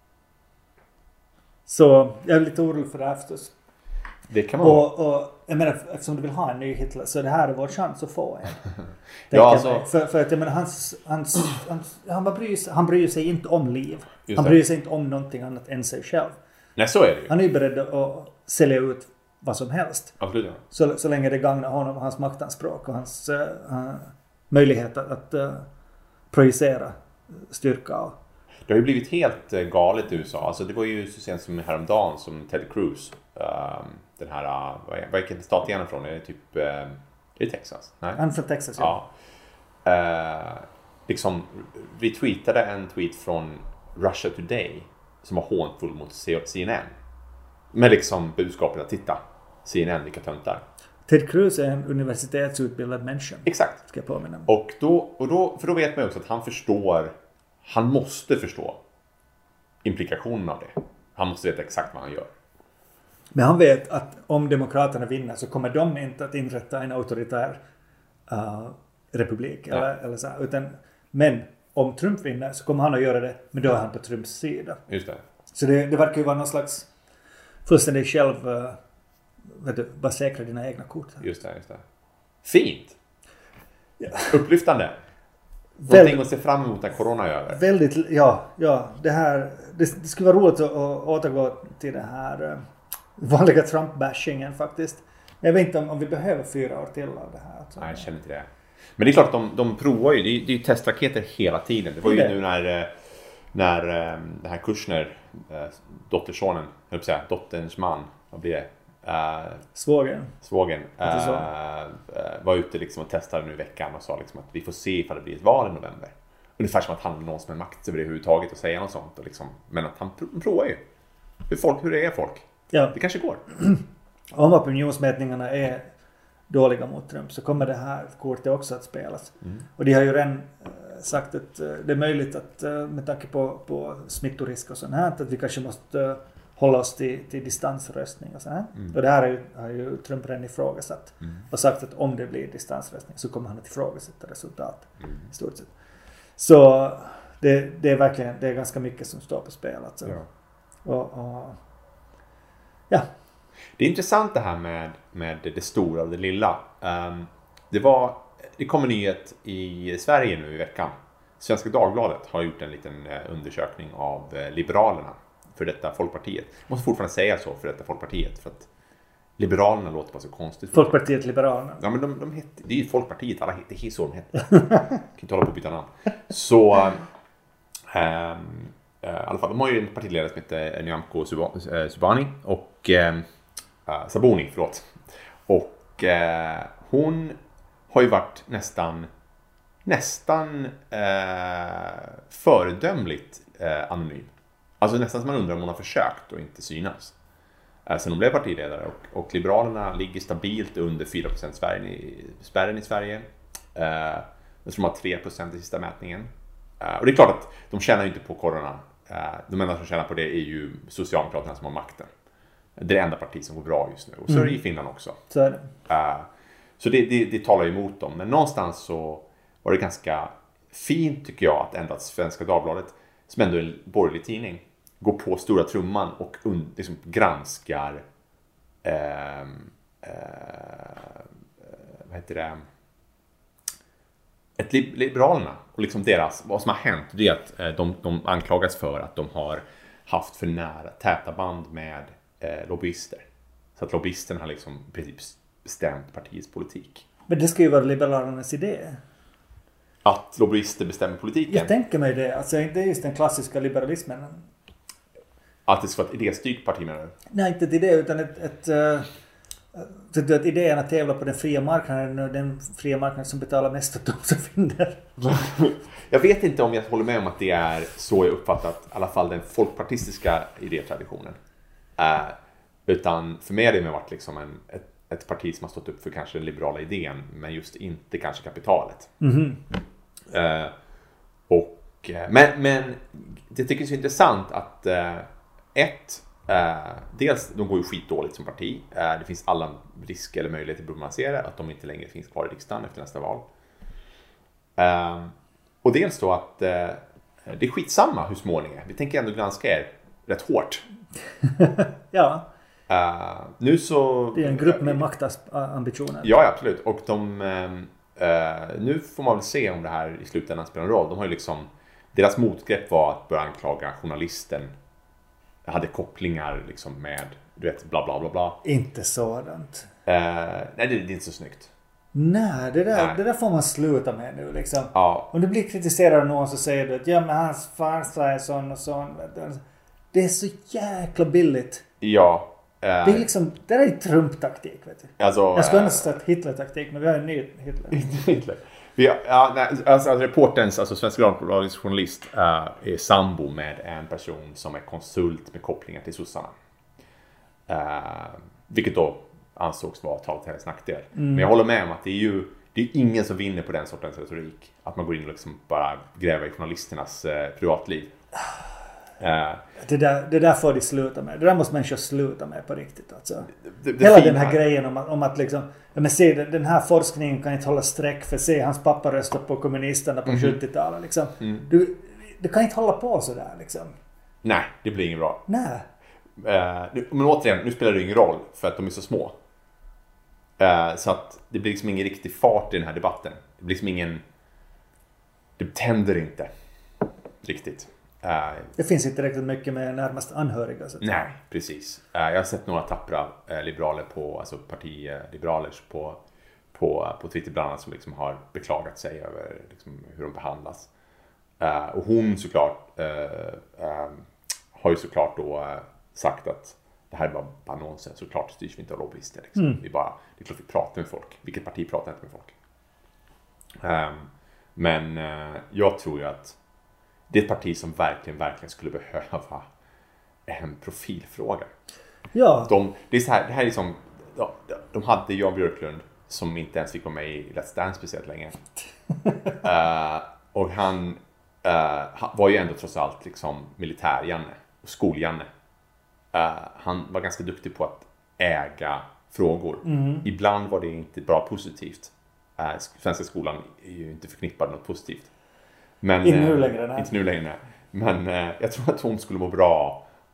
Så jag är lite orolig för det här förstås. Det kan man och, och jag menar, eftersom du vill ha en ny Hitler så det här är vår chans att få en. ja, alltså... för, för att jag menar, hans, hans, hans, han, bryr sig, han bryr sig inte om liv. Han bryr sig inte om någonting annat än sig själv. Nej, så är det ju. Han är ju beredd att sälja ut vad som helst. Absolut, ja. så, så länge det gagnar honom, hans maktanspråk och hans uh, möjlighet att, att uh, projicera styrka. Och... Det har ju blivit helt uh, galet i U S A. Alltså, det var ju så sent som häromdagen som Ted Cruz, uh, den här, uh, vad är det stat igen från? Är det typ, uh, är det Texas? Nej. Han är från Texas, ja. ja. Uh, liksom retweetade en tweet från Russia Today som var hånfull mot C N N. Med liksom budskapet att titta, C N N, vilka töntar. Ted Cruz är en universitetsutbildad människa. Exakt. Ska jag påminna. Och då, och då, för då vet man ju också att han förstår, han måste förstå implikationen av det. Han måste veta exakt vad han gör. Men han vet att om demokraterna vinner så kommer de inte att inrätta en auktoritär uh, republik. Eller, eller så, utan, men om Trump vinner så kommer han att göra det, men då är han på Trumps sida. Just det. Så det, det verkar ju vara någon slags fullständigt själv, uh, vet du, bara säkra dina egna kort. Just det, just det. Fint! Ja. Upplyftande! Någonting att se fram emot när corona är över. Väldigt, ja, ja, det här, det, det skulle vara roligt att, att återgå till det här uh, vanliga Trump-bashingen faktiskt. Jag vet inte om, om vi behöver fyra år till av det här. Nej, jag känner inte det. Men det är klart, de, de provar ju, det är, det är ju testraketer hela tiden. Det var ju det. Nu när, när det här Kushner, dottersonen, jag vill säga, dotterns man, vad blir det? Uh, svågen. Svågen. Uh, uh, var ute liksom och testade nu i veckan och sa liksom att vi får se ifall det blir ett val i november. Ungefär som att han har någon som är makt över det överhuvudtaget och säga något sånt. Och liksom, men att han pr- provar ju. Hur, folk, hur är folk? Ja. Det kanske går. Om opinionsmätningarna är dåliga mot Trump så kommer det här kortet också att spelas. Mm. Och de har ju redan äh, sagt att äh, det är möjligt att äh, med tanke på, på smittorisk och sånt här att vi kanske måste äh, hålla oss till, till distansröstning och sånt här. Mm. Och det här har ju, har ju Trump redan ifrågasatt. Mm. Och sagt att om det blir distansröstning så kommer han att ifrågasätta resultat mm. i stort sett. Så det, det är verkligen, det är ganska mycket som står på spel. Alltså. Ja. Och, och, ja. Det är intressant det här med, med det stora och det lilla. Um, det var det kommer nyhet i Sverige nu i veckan. Svenska Dagbladet har gjort en liten undersökning av Liberalerna, för detta Folkpartiet. Jag måste fortfarande säga så, för detta Folkpartiet, för att Liberalerna låter bara så konstigt. Folkpartiet Liberalerna. Ja, men de, de heter, det är ju Folkpartiet, alla heter, det är så de heter. Kan inte hålla på att byta namn. Så, ähm, äh, i alla fall, de har ju en partiledare som heter Nyamko Sabuni och äh, Sabuni, förlåt. Och äh, hon har ju varit nästan nästan äh, föredömligt äh, anonym. Alltså nästan som man undrar om hon har försökt och inte synas. Äh, sen hon blev partiledare och, och Liberalerna ligger stabilt under fyra procent spärren i, spärren i Sverige. Äh, jag tror de har tre procent i sista mätningen. Äh, och det är klart att de tjänar ju inte på corona. Äh, de enda som tjänar på det är ju Socialdemokraterna som har makten. Det är det enda parti som går bra just nu. Och så mm. är det i Finland också. Så är det. Äh, så det, det, det talar emot dem. Men någonstans så var det ganska fint, tycker jag, att ändå att Svenska Dagbladet, som ändå är en borgerlig tidning, går på stora trumman och und, liksom granskar eh, eh, vad heter det ett Liberalerna och liksom deras, vad som har hänt, det är att de, de anklagas för att de har haft för nära täta band med eh, lobbyister, så att lobbyisterna har liksom bestämt partiets politik. Men det ska ju vara Liberalernas idé. Att lobbyister bestämmer politiken. Jag tänker mig det. Alltså inte just den klassiska liberalismen. Att det ska vara ett idéstyrt parti, menar du? Nej, inte ett idé, utan ett... ett uh, så att idén att tävla på den fria marknaden och den fria marknaden som betalar mest åt de som finner. Jag vet inte om jag håller med om att det är så jag uppfattat i alla fall den folkpartistiska idétraditionen. Uh, utan för mig har det med varit liksom en, ett, ett parti som har stått upp för kanske den liberala idén, men just inte kanske kapitalet. Mm-hmm. Uh, och, men, men det tycker jag är så intressant att uh, ett, uh, dels de går ju skitdåligt som parti. Uh, det finns alla risker eller möjligheter att problematisera att de inte längre finns kvar i riksdagen efter nästa val. Uh, och dels då att uh, det är skitsamma hur små ni är. Vi tänker ändå granska er rätt hårt. Ja. Uh, nu så, det är en grupp med maktambitioner. Ja, absolut. Och de, uh, nu får man väl se om det här i slutändan spelar en roll. De har ju liksom, deras motgrepp var att börja anklaga journalisten. Hade kopplingar liksom med, du vet, bla bla bla bla. Inte sådant. Uh, nej, det, det är inte så snyggt. Nej, det där, nej. det där får man sluta med nu liksom. Ja. Om du blir kritiserad av någon så säger du att ja, men hans farsa är sån och sån. Det är så jäkla billigt. Ja. Det är liksom, det är en Trump-taktik, vet du. Alltså, jag skulle önska att Hitler-taktik, men vi har en ny Hitler. Hitler. Vi har, ja, nej, alltså, alltså reportens, alltså Svenska Dagbladets journalist uh, är sambo med en person som är konsult med kopplingar till sossarna. Uh, vilket då ansågs vara tal till hennes nackdel. Mm. Men jag håller med om att det är ju det är ingen som vinner på den sortens retorik. Att man går in och liksom bara gräver i journalisternas uh, privatliv. Uh, det, där, det där får de sluta med. Det där måste människor sluta med på riktigt. Alltså. Det, det Hela fina. den här grejen om att, om att liksom, ja, men se, den här forskningen kan inte hålla streck för se hans pappa rösta på kommunisterna på mm. sjuttiotalet. Liksom. Mm. Du, du kan inte hålla på sådär. Liksom. Nej, det blir ingen bra. Nej. Uh, men återigen, nu spelar det ingen roll för att de är så små. Uh, så att det blir liksom ingen riktig fart i den här debatten. Det blir liksom ingen... Det tänder inte riktigt. Uh, det finns inte riktigt mycket med närmast anhöriga. Så nej, precis. Uh, jag har sett några tappra uh, liberaler på, alltså partiliberaler på, på, på Twitter bland annat som liksom har beklagat sig över liksom, hur de behandlas. Uh, och hon såklart uh, uh, har ju såklart då uh, sagt att det här är bara annonser. Såklart styrs vi inte av lobbyister. Liksom. Mm. Vi bara, det är klart vi pratar med folk. Vilket parti pratar inte med folk? Um, men uh, jag tror ju att det är ett parti som verkligen, verkligen skulle behöva en profilfråga. Ja. De, det är så här, det här är liksom, de, de hade Jan Björklund som inte ens fick vara med i Let's Dance speciellt länge. uh, och han uh, var ju ändå trots allt liksom militär-Janne och skol-Janne. Uh, han var ganska duktig på att äga frågor. Mm. Ibland var det inte bara positivt. Uh, svenska skolan är ju inte förknippad med något positivt. Men, inte nu längre. Nej. Inte nu längre. Men eh, jag tror att hon skulle må bra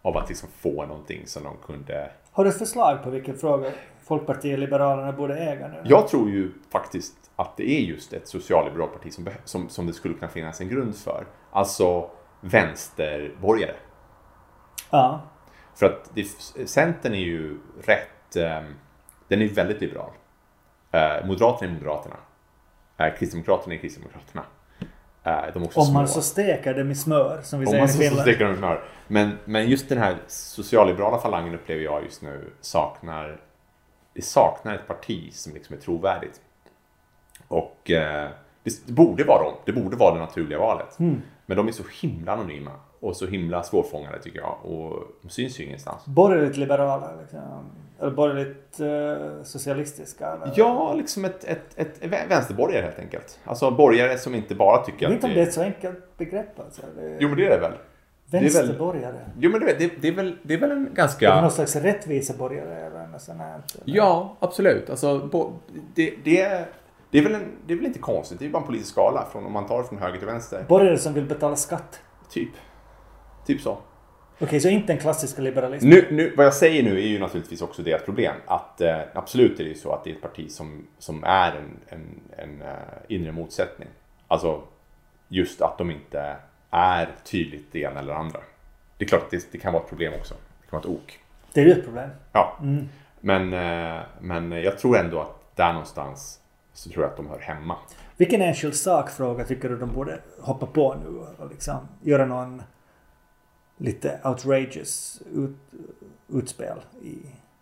av att liksom få någonting som de kunde... Har du ett förslag på vilken fråga Folkpartiet Liberalerna borde äga nu? Jag tror ju faktiskt att det är just ett socialliberalt parti som, som, som det skulle kunna finnas en grund för. Alltså vänsterborgare. Ja. För att det, Centern är ju rätt... Eh, den är väldigt liberal. Eh, Moderaterna är Moderaterna. Eh, Kristdemokraterna är Kristdemokraterna. Eh, de är också Om små. man så steker det med smör, som vi Om säger man i så, så Finland. steker de med smör. Men, men just den här socialliberala falangen upplever jag just nu saknar... Det saknar ett parti som liksom är trovärdigt. Och eh, det, det borde vara dem. Det borde vara det naturliga valet. Mm. Men de är så himla anonyma. Och så himla svårfångade tycker jag. Och de syns ju ingenstans. Borgerligt liberala, liksom. Eller borgerligt eh, socialistiska. Eller? Ja, liksom ett, ett, ett, ett vänsterborgare helt enkelt. Alltså borgare som inte bara tycker Jag vet att... inte om det är ett så enkelt begrepp. Alltså. Det... Jo, men det är det väl. Vänsterborgare. Jo, men det, det, det, är väl, det är väl en ganska... Det är någon slags rättviseborgare eller något sånt här. Ja, absolut. Alltså, bo, det, det, är, det, är väl en, det är väl inte konstigt. Det är bara en politisk skala från, om man tar från höger till vänster. Borgare som vill betala skatt. Typ. Typ så. Okej, okay, så inte en klassisk liberalism. Nu, nu, vad jag säger nu är ju naturligtvis också deras problem. Att eh, absolut är det ju så att det är ett parti som, som är en, en, en uh, inre motsättning. Alltså just att de inte är tydligt det ena eller andra. Det är klart att det, det kan vara ett problem också. Det kan vara ett ok. Det är ju ett problem. Ja, mm. men, uh, men jag tror ändå att där någonstans så tror jag att de hör hemma. Vilken enskild sakfråga tycker du de borde hoppa på nu och liksom göra någon lite outrageous ut, utspel i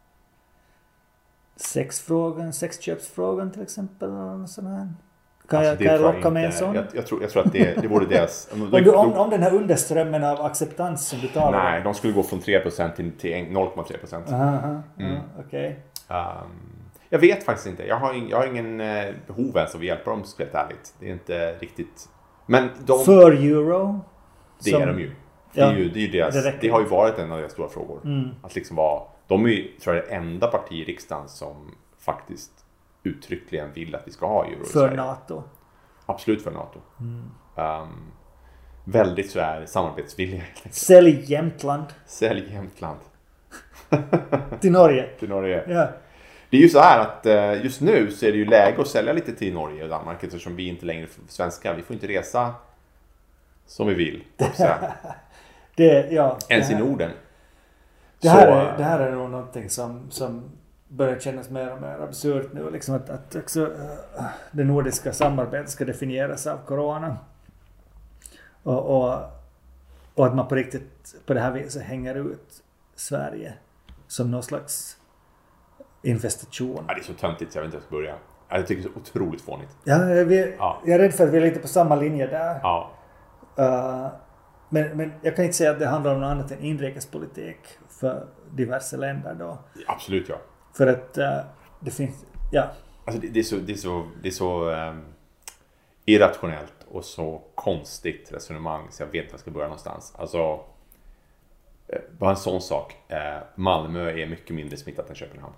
sexfrågan, sexköpsfrågan till exempel eller sån här. Kan alltså, jag, kan jag locka inte, med en sån? Jag, jag, tror, jag tror att det, det vore deras... om, du, om, om den här underströmmen av acceptans som du talar Nej, de skulle gå från tre procent till, till noll komma tre procent. Aha, mm. ja, okej. Okay. Um, jag vet faktiskt inte. Jag har, in, jag har ingen eh, behov ens av att hjälpa dem, så helt ärligt. Det är inte riktigt... Men de... För euro? Det som, är de ju. Det, är ja, ju, det, är ju deras, det, det har ju varit en av deras stora frågor. Mm. Att liksom vara, de är ju, tror jag, det enda parti i riksdagen som faktiskt uttryckligen vill att vi ska ha euro. För NATO. Absolut för NATO. Mm. Um, väldigt så här samarbetsvilliga. Sälj Jämtland. Sälj Jämtland. Till Norge. Till Norge. Ja. Det är ju så här att just nu så är det ju läge att sälja lite till Norge och Danmark eftersom vi inte längre är svenskar. Vi får inte resa som vi vill. det, ja, Ens det här, i Norden. Det här, så, är, det här är nog någonting som, som börjar kännas mer och mer absurt nu. Liksom att, att också, uh, det nordiska samarbetet ska definieras av corona. Och, och, och att man på riktigt på det här viset hänger ut Sverige som någon slags infestation. Ja, det är så töntigt så jag vet inte hur jag ska börja. Jag tycker det är så otroligt fånigt. Ja, vi, ja. Jag är rädd för att vi är lite på samma linje där. Ja. Uh, men, men jag kan inte säga att det handlar om något annat än inrikespolitik för diverse länder då. Absolut, ja. För att uh, det finns, ja. Alltså det, det är så, det är så, det är så um, irrationellt och så konstigt resonemang så jag vet var jag ska börja någonstans. Alltså, bara en sån sak. Uh, Malmö är mycket mindre smittat än Köpenhamn.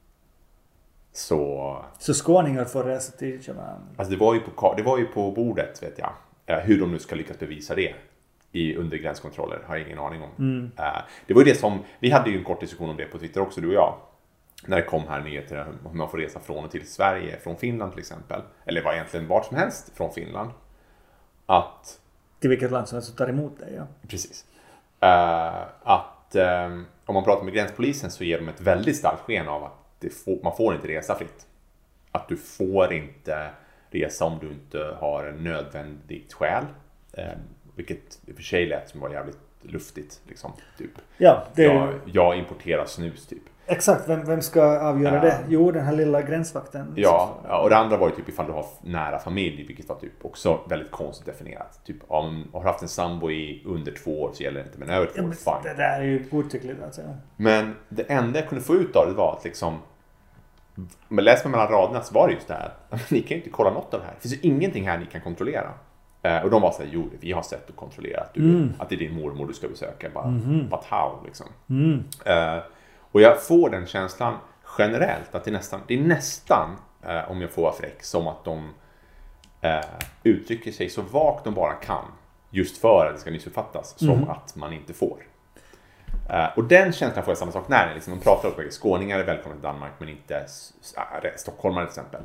Så... Så skåningar får resa till Köpenhamn? Alltså det var ju på, det var ju på bordet, vet jag. Hur de nu ska lyckas bevisa det i under gränskontroller har jag ingen aning om. Mm. Det var ju det som, vi hade ju en kort diskussion om det på Twitter också, du och jag. När det kom här nyheter hur man får resa från och till Sverige, från Finland till exempel. Eller var egentligen vart som helst från Finland. Att... Till vilket land som helst tar emot dig, ja. Precis. Uh, att um, om man pratar med gränspolisen så ger de ett väldigt starkt sken av att det får, man får inte resa fritt. Att du får inte resa om du inte har en nödvändigt skäl. Eh, vilket i och för sig lät som var jävligt luftigt. Liksom, typ. Ja, det är... jag, jag importerar snus typ. Exakt, vem, vem ska avgöra uh, det? Jo, den här lilla gränsvakten. Ja, ja, och det andra var ju typ ifall du har nära familj, vilket var typ också väldigt konstigt definierat. Typ om du har haft en sambo i under två år så gäller det inte, men över två ja, år, fine. Det där är ju godtyckligt alltså. Men det enda jag kunde få ut av det var att liksom, men läs med mellan raderna så var det just det här. Ni kan ju inte kolla något av det här. Det finns ju ingenting här ni kan kontrollera. Eh, och de var så här, jo, vi har sett och kontrollerat att, du, mm. att det är din mormor du ska besöka. Bara, mm. but how, liksom. Mm. Eh, och jag får den känslan generellt att det är nästan, det är nästan eh, om jag får vara fräck, som att de eh, uttrycker sig så vagt de bara kan. Just för att det ska missuppfattas, som mm. att man inte får. Uh, och den känslan får jag samma sak när liksom, de pratar om att skåningar är välkomna till Danmark men inte äh, stockholmare till exempel.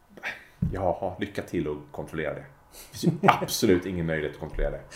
Jaha, lycka till och kontrollera det. Det finns ju absolut ingen möjlighet att kontrollera det.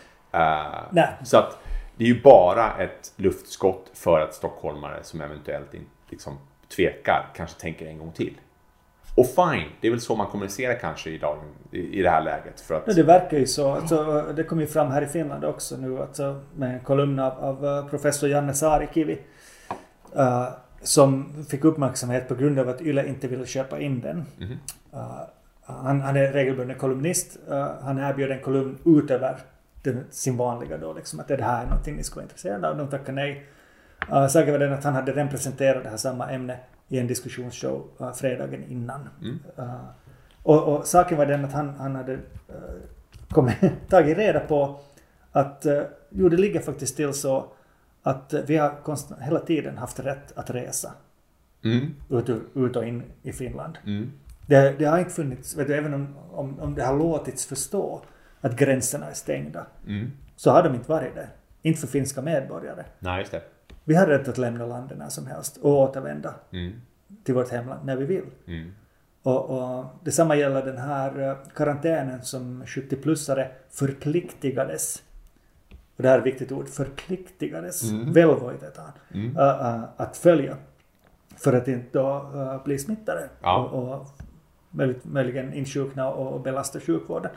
Uh, Nej. Så att det är ju bara ett luftskott för att stockholmare som eventuellt inte liksom, tvekar kanske tänker en gång till. Och fine, det är väl så man kommunicerar kanske idag i, i det här läget. För att... ja, det verkar ju så. Alltså, det kommer ju fram här i Finland också nu alltså, med en kolumn av, av professor Janne Saarikivi uh, som fick uppmärksamhet på grund av att Yle inte ville köpa in den. Mm-hmm. Uh, han, han är regelbunden kolumnist. Uh, han erbjöd en kolumn utöver den, sin vanliga då, liksom, att det här är någonting ni skulle vara intresserade av. De tackade nej. Uh, Saken var den att han hade redan presenterat det här samma ämne i en diskussionsshow uh, fredagen innan. Mm. Uh, och, och saken var den att han, han hade uh, kommit, tagit reda på att uh, jo, det ligger faktiskt till så att uh, vi har konstant, hela tiden haft rätt att resa mm. ut, ut och in i Finland. Mm. Det, det har inte funnits, vet du, även om, om, om det har låtits förstå att gränserna är stängda mm. så har de inte varit det. Inte för finska medborgare. Nej, just det. Vi har rätt att lämna landet när som helst och återvända mm. till vårt hemland när vi vill. Mm. Och, och detsamma gäller den här karantänen som sjuttio-plussare förpliktigades. Och det här är ett viktigt ord. Förpliktigades. Mm. Välvojtetaan. Mm. Uh, uh, att följa. För att inte då, uh, bli smittade. Ja. Och, och möjligt, möjligen insjukna och, och belasta sjukvården.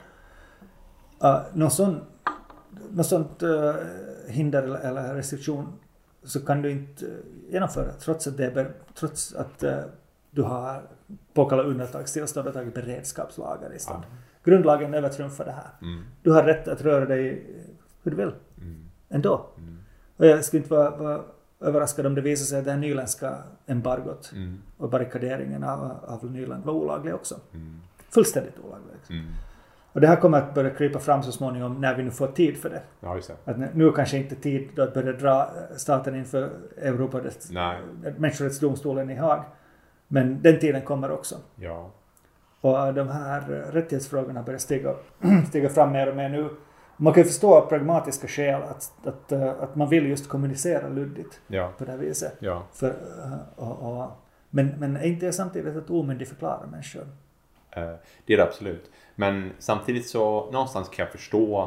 Uh, någon sån, någon sånt uh, hinder eller, eller restriktion så kan du inte genomföra trots att, det är, trots att uh, du har påkallat undantagstillstånd och tagit beredskapslagar istället. Ja. Grundlagen övertrumfar det här. Mm. Du har rätt att röra dig hur du vill. Mm. Ändå. Mm. Och jag skulle inte vara, vara överraskad om det visar sig att det här nyländska embargot mm. och barrikaderingen av, av Nyland var olaglig också. Mm. Fullständigt olagligt. Mm. Och det här kommer att börja krypa fram så småningom när vi nu får tid för det. Ja, just det. Att nu kanske inte tid då att börja dra staten inför Europa, människorättsdomstolen i Haag. Men den tiden kommer också. Ja. Och de här rättighetsfrågorna börjar stiga, stiga fram mer och mer nu. Man kan ju förstå av pragmatiska skäl att, att, att man vill just kommunicera luddigt ja. på det här viset. Ja. För, och, och, men, men är inte samtidigt att omyndigförklara människor? Uh, det är det absolut. Men samtidigt så någonstans kan jag förstå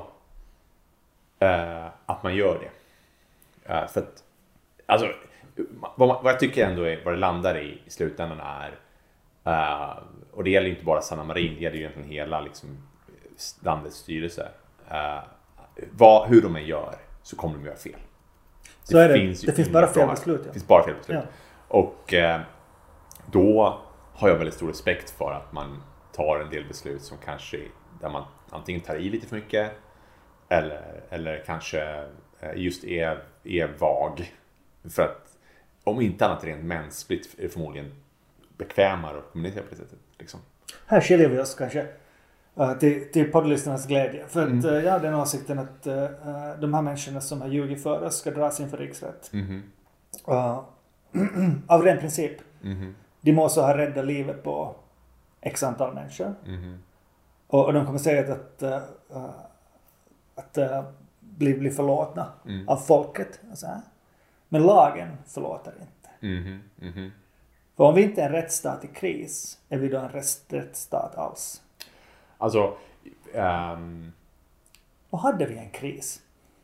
uh, att man gör det. Uh, för att, alltså, vad, vad jag tycker ändå är, vad det landar i i slutändan är, uh, och det gäller inte bara Sanna Marin, det gäller ju egentligen hela liksom, landets styrelse. Uh, vad, hur de än gör så kommer de göra fel. Det så är det. Finns det finns bara fel beslut. Ja. Det finns bara fel beslut. Ja. Och uh, då har jag väldigt stor respekt för att man tar en del beslut som kanske där man antingen tar i lite för mycket eller, eller kanske just är, är vag. För att om inte annat rent mänskligt är det förmodligen bekvämare att kommunicera på det sättet. Liksom. Här skiljer vi oss kanske uh, till, till poddlyssnarnas glädje. För mm. att uh, jag har den åsikten att uh, de här människorna som har ljugit för oss ska dras inför riksrätt. Mm. Uh, av ren princip. Mm. De måste ha räddat livet på x antal människor. Mm. Och, och de kommer säga att, uh, uh, att uh, bli, bli förlåtna mm. av folket. Alltså, men lagen förlåter inte. Mm. Mm. För om vi inte är en rättsstat i kris, är vi då en rättsstat alls? Alltså... Um... Och hade vi en kris?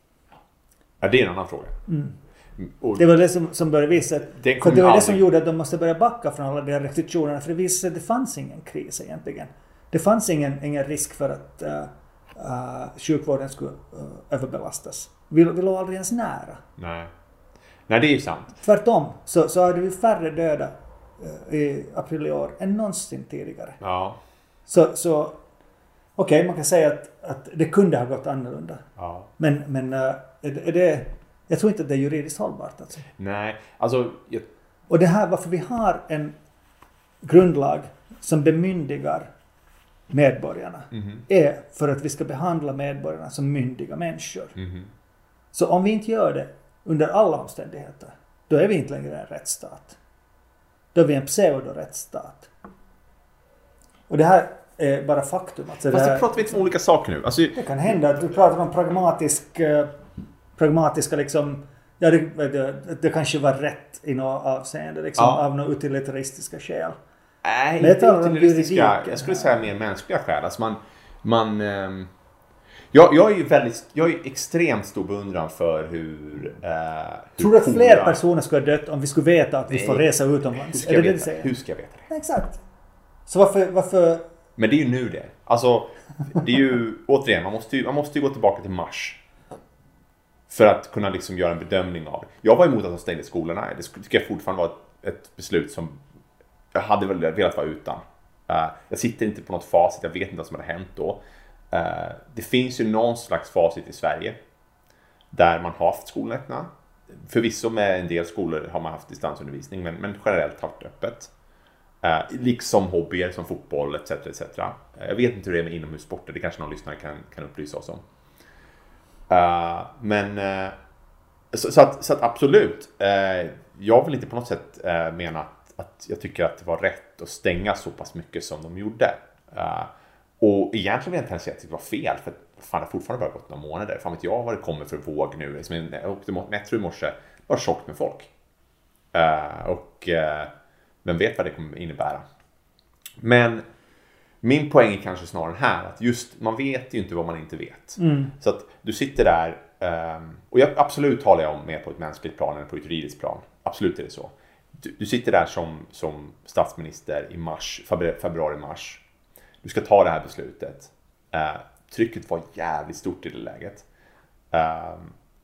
Ja, det är en annan fråga. Mm. Och det var det som, som började visa att, det, för det var aldrig... det som gjorde att de måste börja backa från alla de här restriktionerna. För det visade sig att det fanns ingen kris egentligen. Det fanns ingen, ingen risk för att uh, uh, sjukvården skulle uh, överbelastas. Vi, vi låg aldrig ens nära. Nej. Nej, det är ju sant. Tvärtom så, så hade vi färre döda uh, i april i år än någonsin tidigare. Ja. Så, så okej, okay, man kan säga att, att det kunde ha gått annorlunda. Ja. Men, men uh, är, är det... Jag tror inte att det är juridiskt hållbart. Alltså. Nej, alltså... Jag... Och det här, varför vi har en grundlag som bemyndigar medborgarna mm-hmm. är för att vi ska behandla medborgarna som myndiga människor. Mm-hmm. Så om vi inte gör det under alla omständigheter, då är vi inte längre en rättsstat. Då är vi en pseudo-rättsstat. Och det här är bara faktum. Alltså Fast det här, du pratar vi inte om olika saker nu. Alltså... Det kan hända att du pratar om pragmatisk... pragmatiska liksom Ja, det, det, det kanske var rätt i något avseende, liksom, Ja. av några utilitaristiska skäl. Nej, Men jag inte talar om utilitaristiska. juridiken Jag skulle här. säga mer mänskliga skäl. Alltså man... man ehm, jag, jag är ju väldigt... Jag är extremt stor beundran för hur... Eh, hur Tror du att coola- fler personer skulle ha dött om vi skulle veta att vi Nej. får resa Hur utomlands? ska, Är jag det det du veta? säger? Hur ska jag veta det? Exakt. Så varför... varför Men det är ju nu det. Alltså, det är ju... Återigen, man måste ju, man måste ju gå tillbaka till mars. För att kunna liksom göra en bedömning av det. Jag var emot att de stängde skolorna. Det skulle- tycker jag fortfarande var ett, ett beslut som jag hade väl velat vara utan. Uh, jag sitter inte på något facit. Jag vet inte vad som hade hänt då. Uh, det finns ju någon slags facit i Sverige. Där man har haft skolorna öppna. Förvisso med en del skolor har man haft distansundervisning. Men, men generellt haft öppet. Uh, liksom hobbyer som fotboll et cetera et cetera. Uh, jag vet inte hur det är med inomhussporter. Det kanske någon lyssnare kan, kan upplysa oss om. Uh, men uh, så, så, att, så att absolut uh, jag vill inte på något sätt uh, mena att, att jag tycker att det var rätt att stänga så pass mycket som de gjorde. Uh, och egentligen vill jag inte säga att det var fel, för fan, det har fortfarande bara gått några månader. Fan vet jag vad det kommer för våg nu. Jag åkte metro i morse, det var tjockt med folk. Uh, och uh, vem vet vad det kommer innebära. Men min poäng är kanske snarare här att just man vet ju inte vad man inte vet. Mm. Så att du sitter där um, och jag absolut talar jag om mer på ett mänskligt plan än på ett juridiskt plan. Absolut är det så. Du, du sitter där som, som statsminister i mars, februari-mars. Du ska ta det här beslutet. Uh, trycket var jävligt stort i det läget. Uh,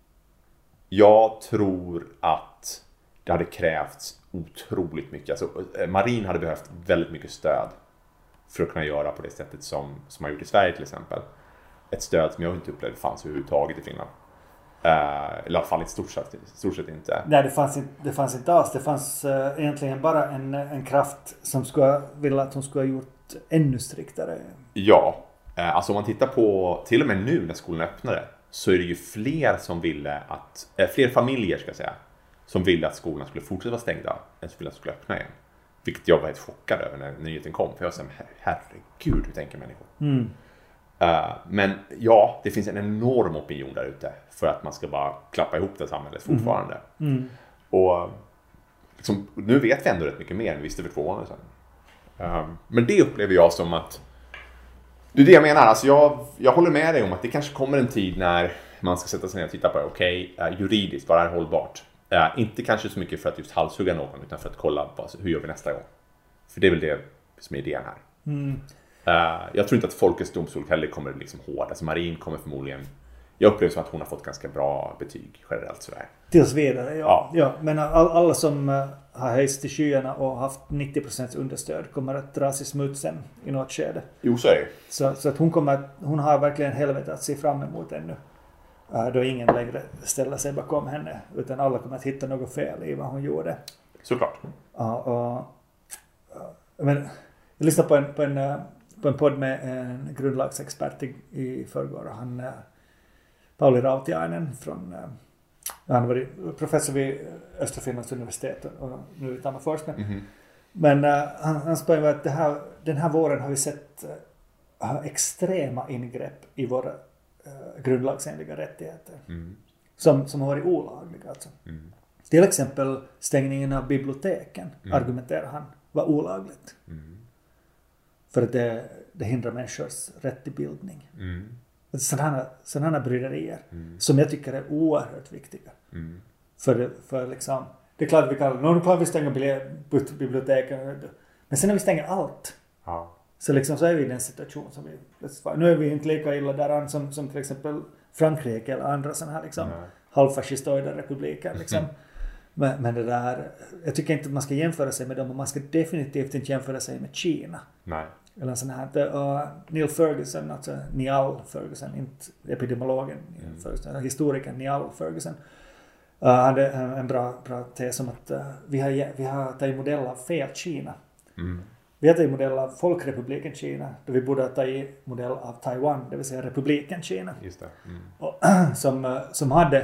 jag tror att det hade krävts otroligt mycket. Alltså, Marin hade behövt väldigt mycket stöd för att kunna göra på det sättet som, som man gjort i Sverige till exempel. Ett stöd som jag inte upplevde fanns överhuvudtaget i Finland. Uh, eller i alla fall i stort sett, stort sett inte. Nej, det fanns inte, det fanns inte alls. Det fanns uh, egentligen bara en, en kraft som skulle vilja att hon skulle ha gjort ännu striktare. Ja, uh, alltså om man tittar på till och med nu när skolan öppnade så är det ju fler som ville att, uh, fler familjer ska jag säga, som ville att skolorna skulle fortsätta vara stängda än som ville att de skulle öppna igen. Vilket jag var helt chockad över när nyheten kom. För jag sa, herregud, hur tänker människor? Mm. Uh, men ja, det finns en enorm opinion där ute för att man ska bara klappa ihop det samhället fortfarande. Mm. Mm. Och liksom, nu vet vi ändå rätt mycket mer än vi visste för två månader sedan. Um, men det upplever jag som att det är det jag menar. Alltså jag, jag håller med dig om att det kanske kommer en tid när man ska sätta sig ner och titta på det. Okej, okay, uh, juridiskt, vad är hållbart? Uh, inte kanske så mycket för att just halshugga någon utan för att kolla på alltså, hur gör vi nästa gång. För det är väl det som är idén här. Mm. Uh, jag tror inte att Folkets domstol heller kommer liksom hård. Alltså Marin kommer förmodligen... Jag upplever som att hon har fått ganska bra betyg generellt sådär. Tills vidare, ja. Ja. ja. Men all, alla som uh, har höjst till skyarna och haft nittio procent understöd kommer att dras i smutsen i något skede. Jo, så är det. Så, så att hon, kommer, hon har verkligen helvete att se fram emot ännu. Uh, då ingen längre ställer sig bakom henne. Utan alla kommer att hitta något fel i vad hon gjorde. Såklart. Uh, och, uh, men, jag lyssnade på en, på en, uh, på en podd med en grundlagsexpert i, i förrgår. Han... Uh, Pauli Rautiainen från, uh, han var professor vid Österfinlands universitet och nu i Tammerfors. Mm-hmm. Men uh, han, hans poäng var att det här, den här våren har vi sett uh, extrema ingrepp i våra uh, grundlagsenliga rättigheter. Mm. Som, som har varit olagliga. Alltså. Mm. Till exempel stängningen av biblioteken, Mm. argumenterar han, var olagligt. Mm. För att det, det hindrar människors rätt till bildning. Mm. Sådana, sådana bryderier Mm. som jag tycker är oerhört viktiga. Mm. För, för liksom, det är klart att vi kan, nu kan vi stänga biblioteken, men sen när vi stänger allt, Ja. så, liksom, så är vi i den situation som vi, nu är vi inte lika illa där som, som till exempel Frankrike eller andra sådana här liksom, halvfascistoida republiker. Liksom. Mm. Men, men det där, jag tycker inte att man ska jämföra sig med dem och man ska definitivt inte jämföra sig med Kina. Nej. Eller sån här, uh, Neil Ferguson, alltså Niall Ferguson, inte epidemiologen, Mm. Ferguson, historikern Niall Ferguson, uh, hade en, en bra, bra tes om att uh, vi, har, vi har tagit modell av fel Kina. Mm. Vi har tagit modell av Folkrepubliken Kina, då vi borde ha tagit modell av Taiwan, det vill säga republiken Kina. Just det. Mm. Och, som, uh, som hade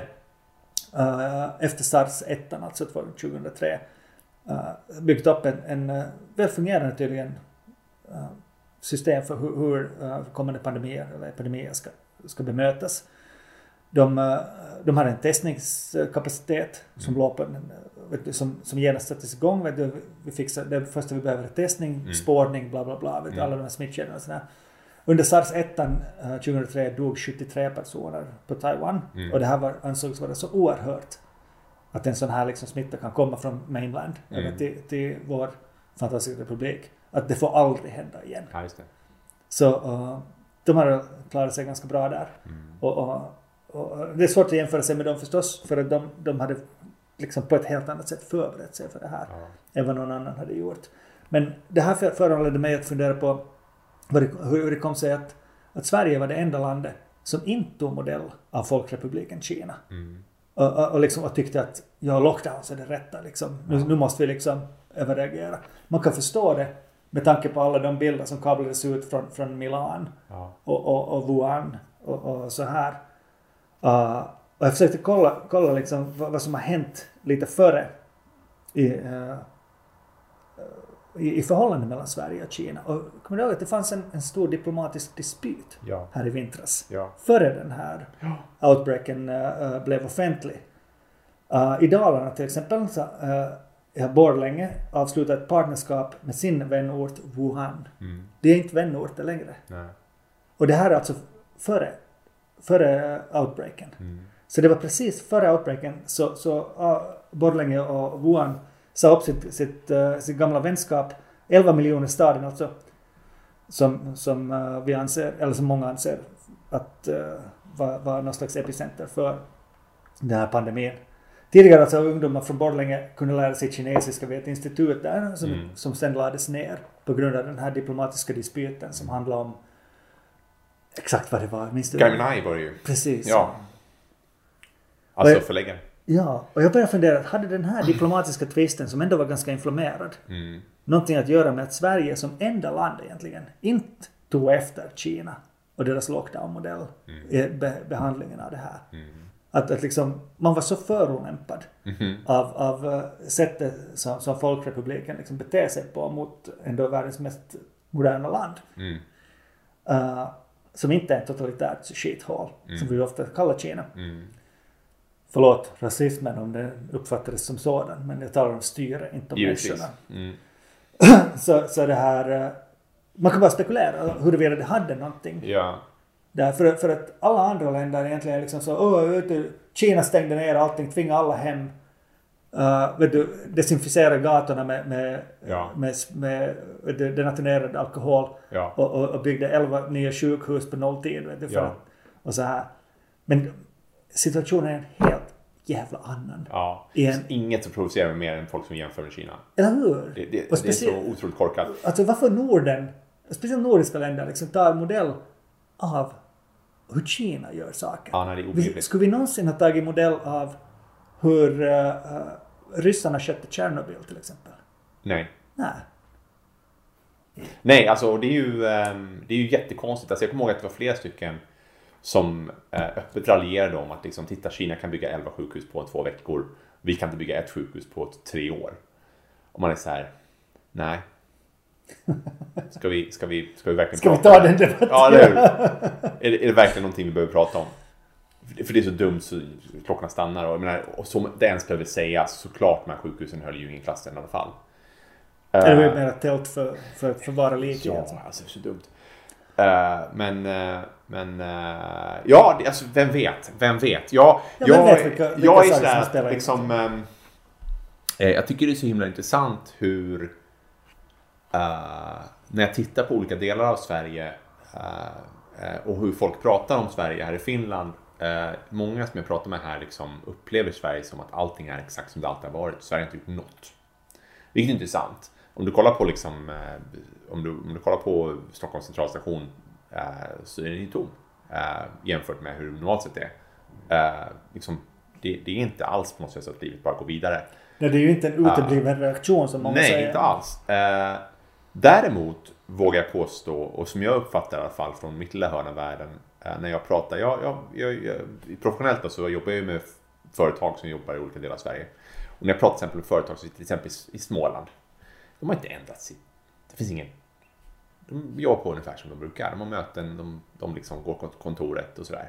uh, efter SARS ett, alltså tjugohundratre, uh, byggt upp en, en uh, välfungerande tydligen uh, system för hur, hur uh, kommande pandemier eller epidemier ska, ska bemötas. de, de hade en testningskapacitet som låg på vet du, som, som genast sattes igång. Vet du, vi fixade, det första vi behöver är testning, mm. spårning, bla bla bla. Vet du, mm. alla de här smittkedjorna och sådär. Under SARS ett uh, tjugohundratre dog sjuttiotre personer på Taiwan. Mm. Och det här var, ansågs vara så oerhört att en sån här liksom smitta kan komma från mainland mm. till, till vår fantastiska republik. Att det får aldrig hända igen. Ja, just det. Så uh, de har klarat sig ganska bra där. Mm. Och, och, och det är svårt att jämföra sig med dem förstås. För att de, de hade liksom på ett helt annat sätt förberett sig för det här. Ja. Än vad någon annan hade gjort. Men det här för, föranledde mig att fundera på vad det, hur det kom sig att, att Sverige var det enda landet som inte tog modell av Folkrepubliken Kina. Mm. Och, och, och, liksom, och tyckte att ja, lockdown så är det rätta. Liksom. Nu, ja. nu måste vi liksom överreagera. Man kan förstå det med tanke på alla de bilder som kablades ut från, från Milan ja. och, och, och Wuhan och, och så här. Uh, och jag försökte kolla, kolla liksom vad, vad som har hänt lite före i, uh, i, i förhållande mellan Sverige och Kina. Och kommer du ihåg att det fanns en, en stor diplomatisk dispyt ja. här i vintras ja. före den här ja. outbreaken uh, blev offentlig. Uh, I Dalarna till exempel så uh, har Borlänge avslutat ett partnerskap med sin vänort Wuhan. Mm. Det är inte vänorter längre. Nej. Och det här är alltså före, före outbreaken. Mm. Så det var precis före outbreaken så, så uh, Borlänge och Wuhan sa upp sitt, sitt, uh, sitt gamla vänskap. elva miljoner staden alltså. Som, som uh, vi anser, eller som många anser att uh, var, var någon slags epicenter för den här pandemin. Tidigare alltså ungdomar från Borlänge kunde lära sig kinesiska vid ett institut där som, mm. som sen lades ner på grund av den här diplomatiska dispyten som handlar om exakt vad det var. Minns du? Gaiminai var det ju. Precis. Ja. Alltså förläggare. Ja, och jag började fundera att hade den här diplomatiska tvisten som ändå var ganska inflammerad mm. någonting att göra med att Sverige som enda land egentligen inte tog efter Kina och deras lockdown-modell mm. i be- behandlingen av det här. Mm. Att, att liksom, man var så förolämpad mm-hmm. av, av uh, sättet som, som Folkrepubliken liksom beter sig på mot ändå världens mest moderna land. Mm. Uh, som inte är ett totalitärt skithål, mm. som vi ofta kallar Kina. Mm. Förlåt rasismen om det uppfattades som sådan, men jag talar om styre, inte om människorna. Mm. så, så det här, uh, man kan bara spekulera huruvida det hade någonting. Ja. Därför för att alla andra länder egentligen liksom så, åh, vet du, Kina stängde ner allting, tvingade alla hem, uh, vet du, desinficera gatorna med, med, ja. med, med, med denatunerad alkohol ja. och, och, och byggde elva nya sjukhus på nolltid, vet du, för ja. att, och så här. Men situationen är en helt jävla annan. Ja, en, inget som provocerar mig mer än folk som jämför med Kina. Eller hur? Det, det, det är så otroligt korkat. Alltså varför Norden, speciellt nordiska länder, liksom tar modell av hur Kina gör saker. Ja, nej, det är vi, skulle vi någonsin ha tagit modell av hur uh, uh, ryssarna skötte Tjernobyl till exempel? Nej. Nej. Nej, alltså det är ju, um, det är ju jättekonstigt. Alltså, jag kommer ihåg att det var flera stycken som uh, öppet raljerade om att liksom, titta, Kina kan bygga elva sjukhus på två veckor. Vi kan inte bygga ett sjukhus på tre år. Och man är så här, nej. Ska vi, ska vi, ska vi verkligen ska prata vi ta den debatten? Ja, det är, är, det, är det verkligen någonting vi behöver prata om? För det är så dumt så klockan stannar. Och, jag menar, och som det ens behöver sägas, såklart med sjukhusen höll ju ingen klass i alla fall. Är det uh, mer tält för, för att förvara lik? Ja, alltså. alltså det är så dumt. Uh, men, uh, men uh, ja, det, alltså vem vet? Vem vet? Jag, ja, jag, vet vilka, vilka jag är sådär liksom, um, jag tycker det är så himla intressant hur Uh, när jag tittar på olika delar av Sverige uh, uh, och hur folk pratar om Sverige här i Finland, uh, många som jag pratar med här liksom upplever Sverige som att allting är exakt som det alltid har varit. Sverige har inte gjort något. Vilket är intressant. Om du kollar på liksom, uh, om, du, om du kollar på Stockholms centralstation uh, så är den ju tom uh, jämfört med hur det normalt sett är. Uh, liksom, det, det är inte alls på något sätt så att livet bara går vidare. Nej, det är ju inte en utebliven uh, reaktion som många nej, säger. Nej, inte alls. Uh, Däremot vågar jag påstå, och som jag uppfattar i alla fall från mitt lilla hörn av världen, när jag pratar, jag, jag, jag, jag, professionellt då, så jobbar jag med företag som jobbar i olika delar av Sverige. Och när jag pratar till exempel med företag som till exempel i Småland, de har inte ändrat sig. Det finns ingen, de jobbar på ungefär som de brukar. De har möten, de, de liksom går på kontoret och sådär.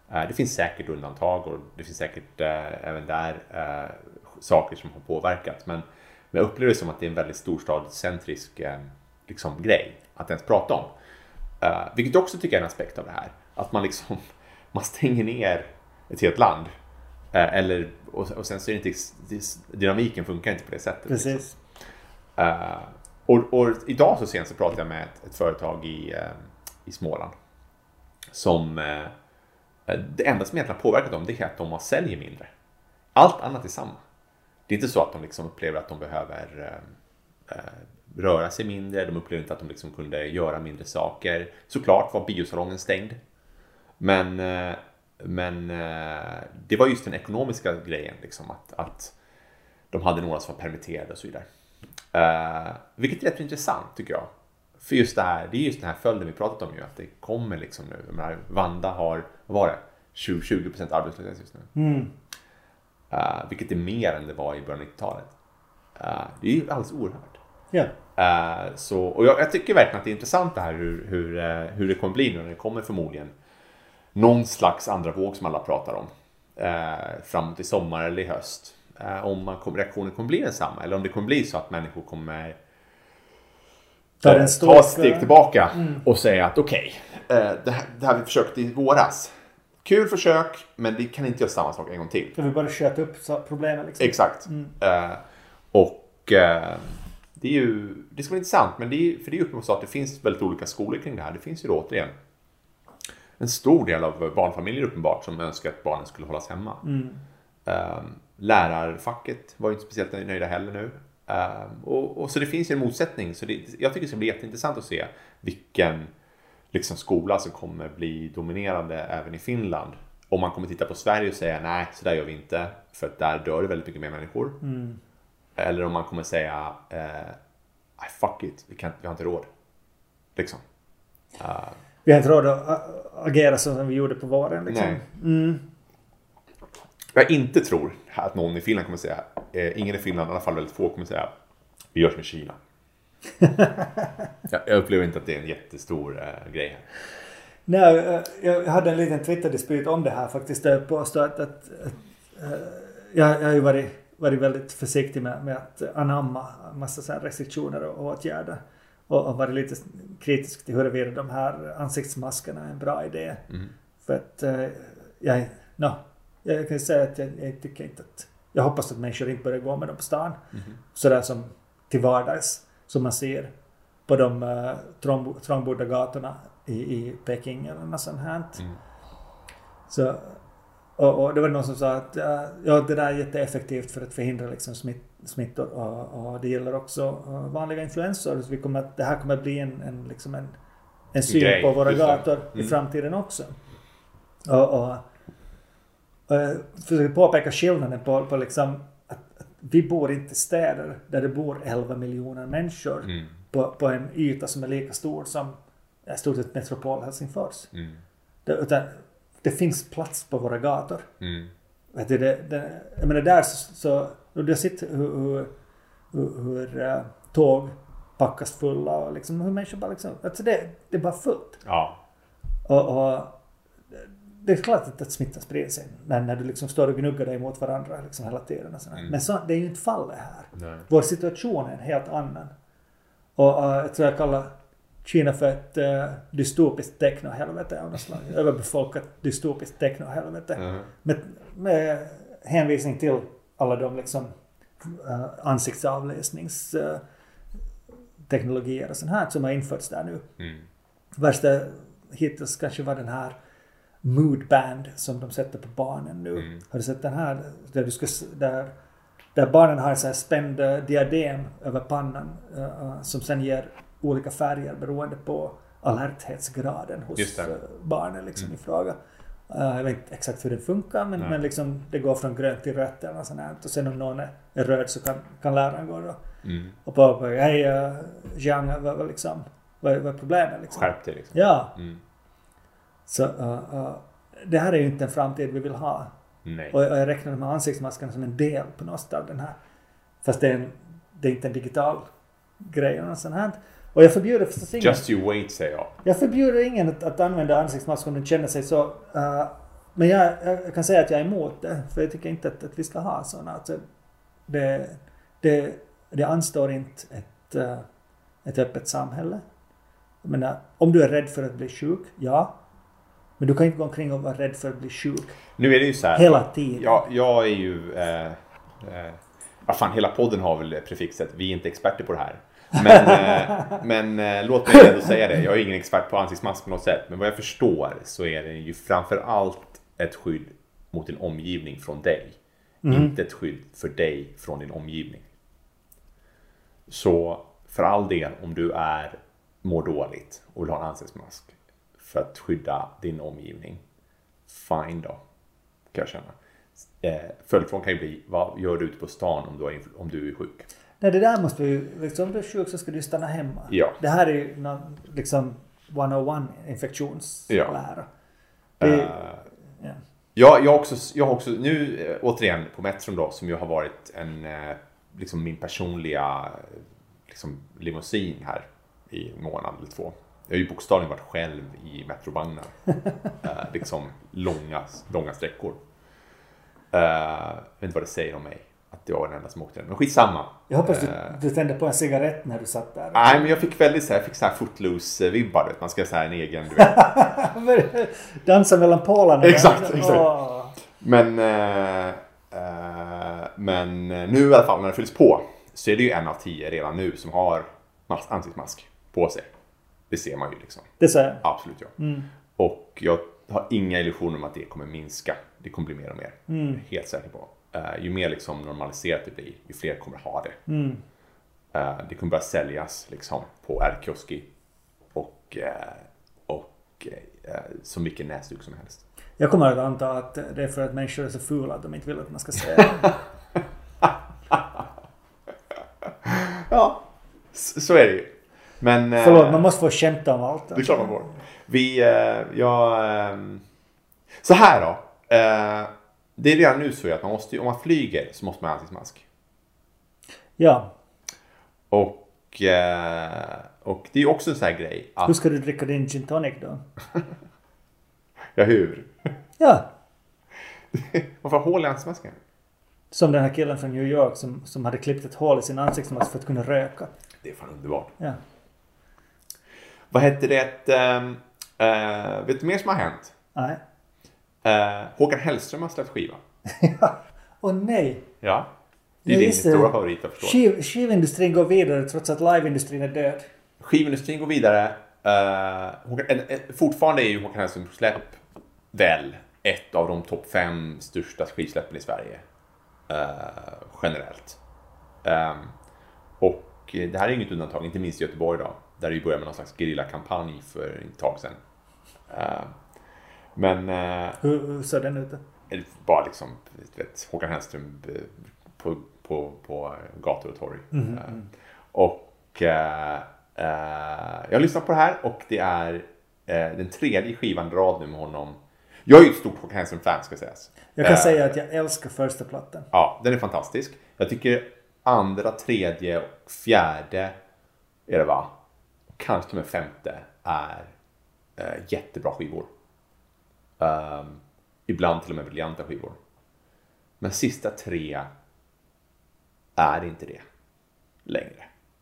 Uh, det finns säkert undantag och det finns säkert uh, även där uh, saker som har påverkat. Men, men jag upplever det som att det är en väldigt storstadscentrisk uh, liksom, grej att ens prata om. Uh, vilket också tycker jag är en aspekt av det här. Att man liksom man stänger ner ett helt land. Uh, eller, och, och sen så är det inte, dynamiken funkar inte på det sättet. Precis. Liksom. Uh, och, och idag så sent så pratade jag med ett, ett företag i, uh, i Småland. Som uh, det enda som egentligen påverkat dem, det är att de säljer mindre. Allt annat är samma. Det är inte så att de liksom upplever att de behöver uh, uh, röra sig mindre. De upplever inte att de liksom kunde göra mindre saker. Såklart var biosalongen stängd. Men, uh, men uh, det var just den ekonomiska grejen. Liksom, att, att de hade några som var permitterade och så vidare. Uh, vilket är rätt intressant tycker jag. För just det här, det är just den här följden vi pratat om ju. Att det kommer liksom nu. De här, Vanda har, vad var det? tjugo procent arbetslöshet just nu. Mm. Uh, vilket är mer än det var i början av nittiotalet. Uh, det är ju alldeles oerhört. Ja. Uh, så, och jag, jag tycker verkligen att det är intressant det här hur, hur, uh, hur det kommer bli nu när det kommer förmodligen någon slags andra våg som alla pratar om. Uh, framåt i sommar eller i höst. Uh, om man kommer, reaktionen kommer bli densamma. Eller om det kommer bli så att människor kommer ta, uh, ta ett steg tillbaka mm. och säga att okej, okay, uh, det, det här vi försökte i våras. Kul försök, men det kan inte göra samma sak en gång till. För vi bara sköt upp problemen liksom. Exakt. Mm. Uh, och uh, det är ju, det ska vara intressant, men det är, för det är ju uppenbart så att det finns väldigt olika skolor kring det här. Det finns ju då återigen en stor del av barnfamiljer uppenbart som önskar att barnen skulle hållas hemma. Mm. Uh, lärarfacket var ju inte speciellt nöjda heller nu. Uh, och, och så det finns ju en motsättning. Så det, jag tycker det ska bli jätteintressant att se vilken liksom, skola som kommer bli dominerande även i Finland. Om man kommer titta på Sverige och säga nej, så där gör vi inte. För att där dör det väldigt mycket mer människor. Mm. Eller om man kommer säga uh, fuck it, vi, kan, vi har inte råd. Liksom. Uh, vi har inte råd att agera som vi gjorde på våren. Liksom. Nej. Mm. Jag inte tror att någon i Finland kommer säga, eh, ingen i Finland, i alla fall väldigt få kommer säga, vi gör som i Kina. jag, jag upplever inte att det är en jättestor eh, grej här. Nej, jag hade en liten Twitter-disput om det här faktiskt. Där jag påstår att, att, att äh, jag, jag har ju varit, varit väldigt försiktig med, med att anamma en massa så här restriktioner och åtgärder. Och, och varit lite kritisk till huruvida de här ansiktsmaskerna är en bra idé. Mm. För att äh, jag, no, jag kan säga att jag, jag tycker inte att, jag hoppas att människor inte börjar gå med dem på stan. Mm. Sådär som till vardags, som man ser på de uh, trång, trångbodda gatorna i, i Peking eller något sånt här. Mm. Så, och, och det var någon som sa att uh, ja, det där är jätteeffektivt för att förhindra liksom, smitt, smittor och, och det gäller också uh, vanliga influensor. Så vi kommer, det här kommer att bli en, en, liksom en, en syn Grej, på våra gator mm. i framtiden också. Och, och, och jag försöker påpeka skillnaden på, på liksom att, att vi bor inte i städer där det bor elva miljoner människor mm. på, på en yta som är lika stor som i stort sett metropol Helsingfors. Mm. Det, utan, det finns plats på våra gator. Mm. Vet du, det, det, jag menar där så, så du har sett hur, hur, hur, hur uh, tåg packas fulla och liksom hur människor bara liksom, alltså det, det är bara fullt. Ja. Och, och det är klart att det smittar sprider sig när, när du liksom står och gnuggar dig mot varandra liksom hela tiden. Och mm. Men så, det är ju inte fallet här. Nej. Vår situation är en helt annan. Och uh, jag tror jag kallar Kina för ett uh, dystopiskt teknohelvete av något slag. Överbefolkat dystopiskt teknohelvete. Mm. Med, med hänvisning till alla de liksom uh, ansiktsavläsningsteknologier uh, och sånt här som har införts där nu. Mm. Värsta hittills kanske var den här moodband som de sätter på barnen nu. Mm. Har du sett den här där, du ska, där, där barnen har så här spänd diadem över pannan uh, som sen ger olika färger beroende på alerthetsgraden hos uh, barnen liksom, mm. i fråga. Uh, jag vet inte exakt hur det funkar men, men liksom, det går från grönt till rött eller något sånt här. Och sen om någon är, är röd så kan, kan läraren gå då. Mm. Och på, på hej uh, Jiang, vad, vad, liksom, vad, vad är problemet? Liksom? Skärp dig liksom. Ja. Mm. Så uh, uh, det här är ju inte en framtid vi vill ha. Nej. Och jag räknar de här ansiktsmaskerna som en del på något av den här. Fast det är, en, det är inte en digital grej och sånt här. Och jag förbjuder förstås ingen. Just you wait, säger jag. Jag förbjuder ingen att, att använda ansiktsmask om den känner sig så uh, Men jag, jag kan säga att jag är emot det. För jag tycker inte att, att vi ska ha sådana. Alltså, det, det, det anstår inte ett, ett öppet samhälle. Jag menar, om du är rädd för att bli sjuk, ja. Men du kan inte gå omkring och vara rädd för att bli sjuk. Nu är det ju så här. Hela tiden. Jag, jag är ju... Eh, eh, ja, fan, hela podden har väl prefixet. Vi är inte experter på det här. Men, eh, men eh, låt mig ändå säga det. Jag är ingen expert på ansiktsmask på något sätt. Men vad jag förstår så är det ju framför allt ett skydd mot din omgivning från dig. Mm. Inte ett skydd för dig från din omgivning. Så för all del, om du är mår dåligt och vill ha en ansiktsmask för att skydda din omgivning, fine då, kan jag känna. Eh, Följdfrågan kan ju bli, vad gör du ute på stan om du är, om du är sjuk? Nej, det där måste vi ju, liksom, om du är sjuk så ska du stanna hemma. Ja. Det här är ju någon, liksom etthundraett infektionslära. Ja. Det, uh, ja. Jag, jag, också, jag har också, nu äh, återigen på Metron då, som ju har varit en, äh, liksom min personliga liksom, limousin här i en månad eller två. Jag har ju bokstavligen varit själv i metrovagnar. uh, liksom långa, långa sträckor. Uh, jag vet inte vad det säger om mig. Att jag var den enda som åkte den. Men skitsamma. Jag hoppas du, uh, du tände på en cigarett när du satt där. Nej, men jag fick väldigt så här, jag fick så här footloose-vibbar. Man ska säga en egen, du vet. Dansa mellan pålarna. Exakt, exakt. Oh. Men, uh, uh, men nu i alla fall när det fylls på så är det ju en av tio redan nu som har mas- ansiktsmask på sig. Det ser man ju liksom. Det ser jag. Absolut, ja. Mm. Och jag har inga illusioner om att det kommer minska. Det kommer bli mer och mer. Mm. Jag är helt säker på. Uh, ju mer liksom normaliserat det blir, ju fler kommer ha det. Mm. Uh, det kommer börja säljas liksom på R-kioski och, uh, och uh, så mycket näsduk som helst. Jag kommer att anta att det är för att människor är så fula att de inte vill att man ska säga det. Ja, så, så är det ju. Men, uh, Förlåt, man måste få skämta om allt. Det är klart man får. Vi, uh, ja, um, så här då. Uh, Det är redan nu så att man måste, om man flyger så måste man ha ansiktsmask. Ja. Och, eh, och det är ju också en sån här grej. Att, hur ska du dricka din gin tonic då? ja, hur? Ja. Varför hål i ansiktsmasken? Som den här killen från New York som, som hade klippt ett hål i sin ansiktsmask för att kunna röka. Det är fan underbart. Ja. Vad heter det? Ähm, äh, vet du mer som har hänt? Nej. Uh, Håkan Hellström har släppt skiva. Ja. Åh nej. Ja. Det är din stora favorit, jag förstår. Skiv, skivindustrin går vidare trots att liveindustrin är död. Skivindustrin går vidare. Uh, Håkan, en, en, fortfarande är ju Håkan Hellström släpp väl ett av de topp fem största skivsläppen i Sverige. Uh, generellt. Um, och det här är inget undantag, inte minst i Göteborg då. Där det började med någon slags guerilla-kampanj för ett tag sedan. Uh, Men uh, hur, hur ser den ut? bara liksom vet, Håkan Hellström på, på, på gator och torg. Mm, uh, mm. Och uh, uh, jag lyssnar på det här och det är uh, den tredje skivan rad nu med honom. Jag är ju ett stort Håkan Hellström-fan, ska sägas. Jag kan uh, säga att jag älskar första plattan. Ja, den är fantastisk. Jag tycker andra, tredje och fjärde är det va? Kanske till och med femte är uh, jättebra skivor. Um, ibland till och med briljanta skivor. Men sista tre är inte det längre.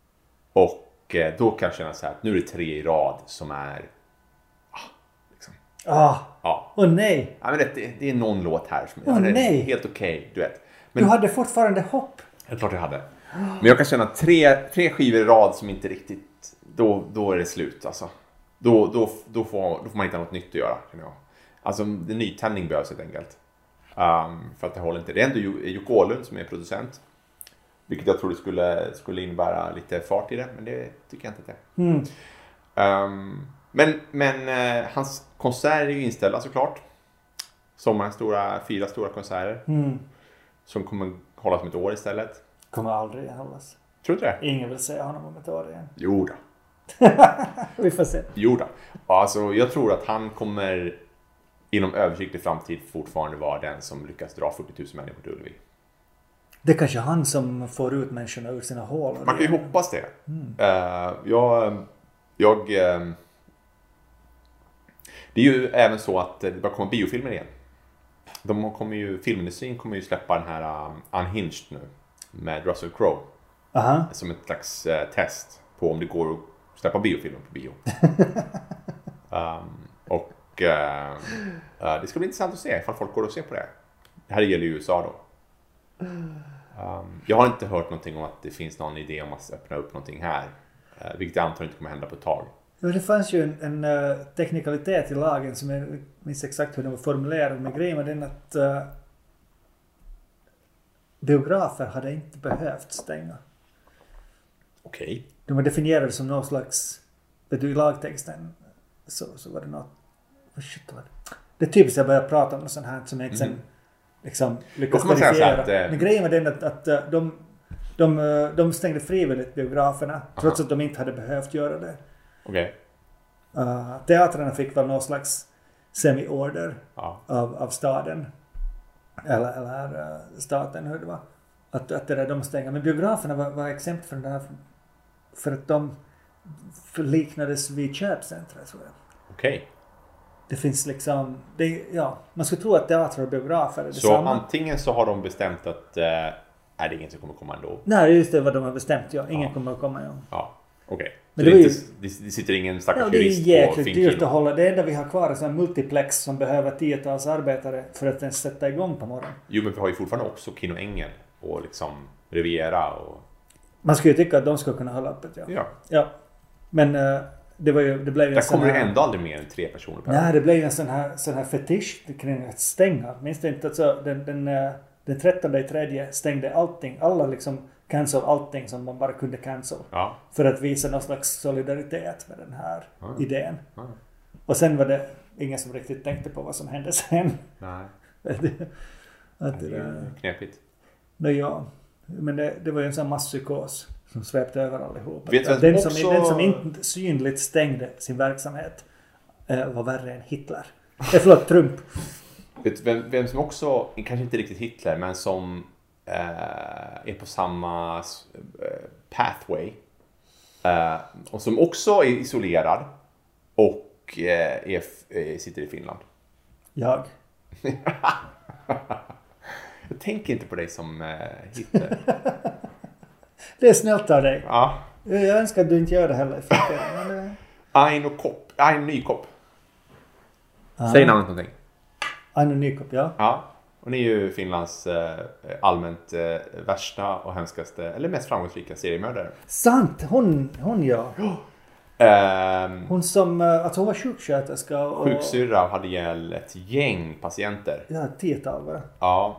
Och eh, då kan jag känna så här att nu är det tre i rad som är ah, liksom. Ah, ja. Åh nej. Ja, men det, det är någon låt här som Åh, är nej. helt okej, okay, du vet. Men, du hade fortfarande hopp. Jag klart jag hade. Men jag kan känna tre, tre skivor i rad som inte riktigt, då, då är det slut alltså. Då, då, då, får, då får man inte något nytt att göra, känner jag. Alltså, en nytändning behövs helt enkelt. Um, för att det håller inte. Det är ändå Jocke Åhlund som är producent. Vilket jag tror det skulle, skulle innebära lite fart i det. Men det tycker jag inte att det är. Mm. Um, men men uh, hans konserter är ju inställda såklart. Sommarens stora, fyra stora konserter. Mm. Som kommer hållas om ett år istället. Kommer aldrig hållas. Tror du det? Ingen vill se honom om ett år igen. Jo då. Vi får se. Jo då. Alltså, jag tror att han kommer inom översiktlig framtid fortfarande vara den som lyckas dra fyrtio tusen människor till Ullevi. Det är kanske han som får ut människorna ur sina hål. Man kan ju hoppas det. Mm. Uh, jag... jag uh, det är ju även så att det bara kommer biofilmer igen. De kommer ju, filmindustrin kommer ju släppa den här um, Unhinged nu med Russell Crowe. Aha. Som ett slags uh, test på om det går att släppa biofilmer på bio. um, och uh, uh, det ska bli intressant att se ifall folk går och ser på det. Det här gäller ju U S A då. Um, jag har inte hört någonting om att det finns någon idé om att öppna upp någonting här. Uh, vilket jag antar inte kommer hända på ett tag. Ja, det fanns ju en, en uh, teknikalitet i lagen som jag minns exakt hur den var formulerad. Men grejen var den att uh, biografer hade inte behövt stänga. Okej. Okay. De var definierade som någon slags, vet du, i lagtexten så, så var det något, vad shit var det? Det är typiskt jag börjar prata om något sånt här som jag inte mm. sen liksom lyckas verifiera. Att, eh... Men grejen var den att, att de, de, de stängde frivilligt biograferna. Aha. Trots att de inte hade behövt göra det. Okej. Okay. Uh, teatrarna fick väl någon slags semi-order ja. av, av staden. Eller, eller uh, staten, hur det var. Att, att det där de stängde. Men biograferna var, var exempt för den här. För att de förliknades vid köpcentra, tror jag. Okej. Okay. Det finns liksom, det, ja, man skulle tro att teatrar och biografer är det så samma. Antingen så har de bestämt att äh, är det ingen som kommer komma ändå? Nej, just det vad de har bestämt, ja. Ingen ja. kommer att komma, ja. Ja, okej. Okay. Men det, det, det, ju, inte, det, det sitter ingen stackars ja, jurist på det är jäkligt Finkino. dyrt att hålla. Det enda vi har kvar är sån multiplex som behöver tiotals arbetare för att ens sätta igång på morgonen. Jo, men vi har ju fortfarande också Kino Engel och liksom Riviera och... Man skulle ju tycka att de skulle kunna hålla öppet, ja. Ja. Ja. Men uh, det var ju, det blev ju där en sån här... kommer det ändå aldrig mer än tre personer per Nej, det blev ju en sån här, sån här fetisch kring att stänga. Minns du inte att så, den, den, den trettonde i tredje stängde allting. Alla liksom cancel allting som man bara kunde cancel. Ja. För att visa någon slags solidaritet med den här ja. idén. Ja. Och sen var det ingen som riktigt tänkte på vad som hände sen. Nej. att det, att det, det är knepigt. Nej, ja. Men det, det var ju en sån masspsykos som svepte över allihop. Vet att den, också... som, den som inte synligt stängde sin verksamhet eh, var värre än Hitler. Eh, förlåt, Trump. Vet vem, vem som också, kanske inte riktigt Hitler, men som eh, är på samma eh, pathway. Eh, och som också är isolerad och eh, är, är, sitter i Finland. Jag. Jag tänker inte på dig som eh, Hitler. Det är snällt av dig. Ja. Jag önskar att du inte gör det heller. Det... Aino Kopp. Aino Nykopp. Ah. Säg namnet någonting. Aino Nykopp, ja. Ja. Och ni är ju Finlands eh, allmänt eh, värsta och hemskaste, eller mest framgångsrika seriemördare. Sant! Hon, hon ja. Oh. Um, hon som, alltså hon var sjuksköterska. Och... Sjuksyrra och hade ihjäl ett gäng patienter. Ja, tiotal va? Ja.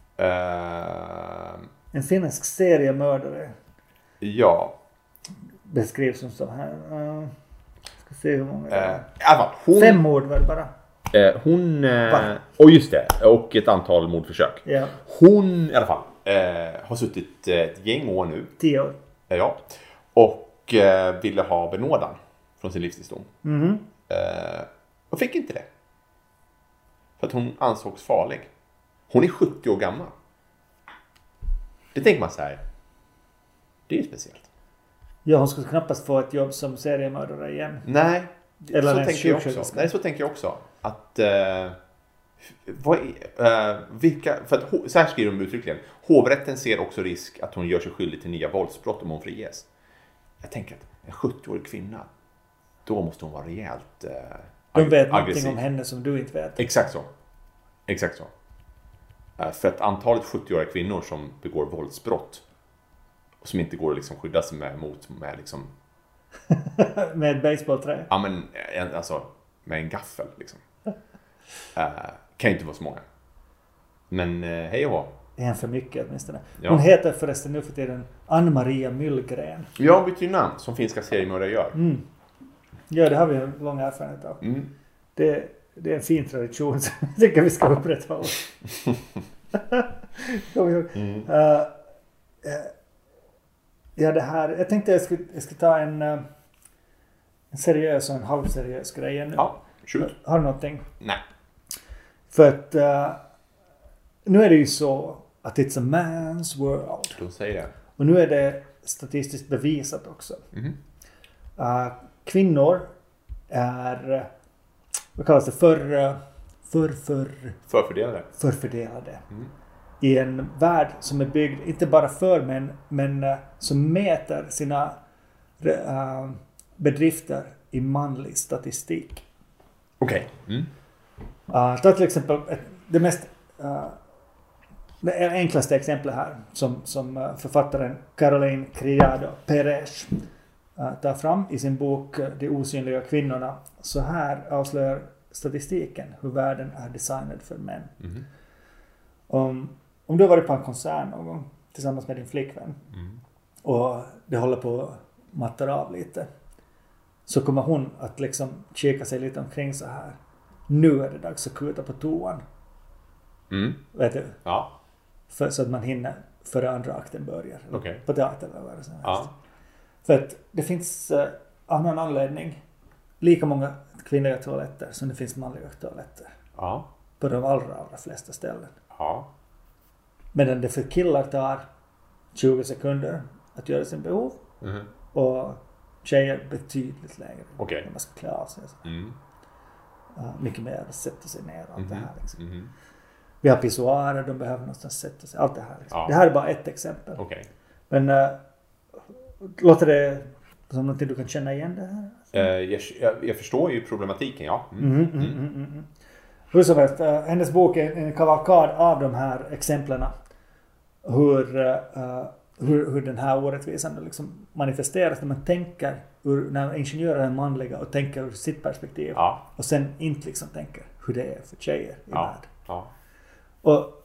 Uh, en finsk seriemördare. Ja. Beskrivs som så här. Uh, ska se hur många det är. Uh, I alla fall, hon... Fem mord var det bara. Uh, hon... Uh, och just det. Och ett antal mordförsök. Ja. Hon i alla fall uh, har suttit ett gäng år nu. Tio år. Uh, ja. Och uh, ville ha benådan från sin livstidsdom. Mm. Uh, och fick inte det. För att hon ansågs farlig. Hon är sjuttio år gammal. Det tänker man så här. Det är ju speciellt. Ja, hon skulle knappast få ett jobb som seriemördare igen. Nej, eller så tänker jag också. Nej, så tänker jag också. Att uh, vad är, uh, vilka, för att, så här skriver de uttryckligen. Hovrätten ser också risk att hon gör sig skyldig till nya våldsbrott om hon friges. Jag tänker att en sjuttioårig kvinna, då måste hon vara rejält uh, de vet aggressiv. Någonting om henne som du inte vet. Exakt så. Exakt så. Uh, för att antalet sjuttioåriga kvinnor som begår våldsbrott och som inte går att liksom skydda sig med, mot med liksom med ett baseballträ. Ja, men alltså med en gaffel liksom. uh, kan ju inte vara så många. Men uh, hej och hå. Det är en för mycket åtminstone. Ja. Hon heter förresten nu för tiden Ann-Maria Myllgren. Ja, byter ju namn som finska seriemördare gör. Mm. Ja, det har vi en lång erfarenhet av. Mm. Det, det är en fin tradition som jag tycker vi ska upprätthålla. mm. uh, uh, ja, det här, jag tänkte jag skulle, jag skulle ta en, uh, en seriös och en halvseriös grej nu. Ja, shoot. Har du någonting? Nej. För att uh, nu är det ju så att it's a man's world. De säger det. Och nu är det statistiskt bevisat också. Mm. Uh, kvinnor är, vad kallas det, för, uh, för, för, Förfördelade. förfördelade. Mm. I en värld som är byggd inte bara för män, men uh, som mäter sina uh, bedrifter i manlig statistik. Okej. Okay. Mm. Uh, ta till exempel ett, det mest uh, det enklaste exemplet här som, som uh, författaren Caroline Criado Perez uh, tar fram i sin bok uh, De osynliga kvinnorna. Så här avslöjar statistiken hur världen är designad för män. Mm. Um, om du har varit på en konsert någon gång tillsammans med din flickvän Mm. och det håller på att mattar av lite, så kommer hon att liksom kika sig lite omkring så här. Nu är det dags att kuta på toan. Mm. Vet du? Ja. För, så att man hinner före andra akten börjar. Okay. På teatern eller vad det så ja. För att det finns uh, annan anledning lika många kvinnliga toaletter som det finns manliga toaletter. Ja. På de allra, allra flesta ställen. Ja. Medan det för killar tar tjugo sekunder att göra sin behov. Mm. Och tjejer betydligt längre. Okay. När man ska klä av sig. Mm. Uh, mycket mer att sätta sig ner och allt mm. det här. Liksom. Mm. Vi har pissoarer, de behöver någonstans sätta sig. Allt det här. Liksom. Ja. Det här är bara ett exempel. Okay. Men uh, låter det som någonting du kan känna igen det här? Uh, jag, jag, jag förstår ju problematiken, ja. Mm. Mm, mm, mm, mm, mm. Hur som helst, uh, hennes bok är en kavalkad av de här exemplen. Hur, uh, hur, hur den här orättvisan liksom manifesteras när man tänker, ur, när ingenjörer är manliga och tänker ur sitt perspektiv. Ja. Och sen inte liksom tänker hur det är för tjejer i ja. världen. Ja. Och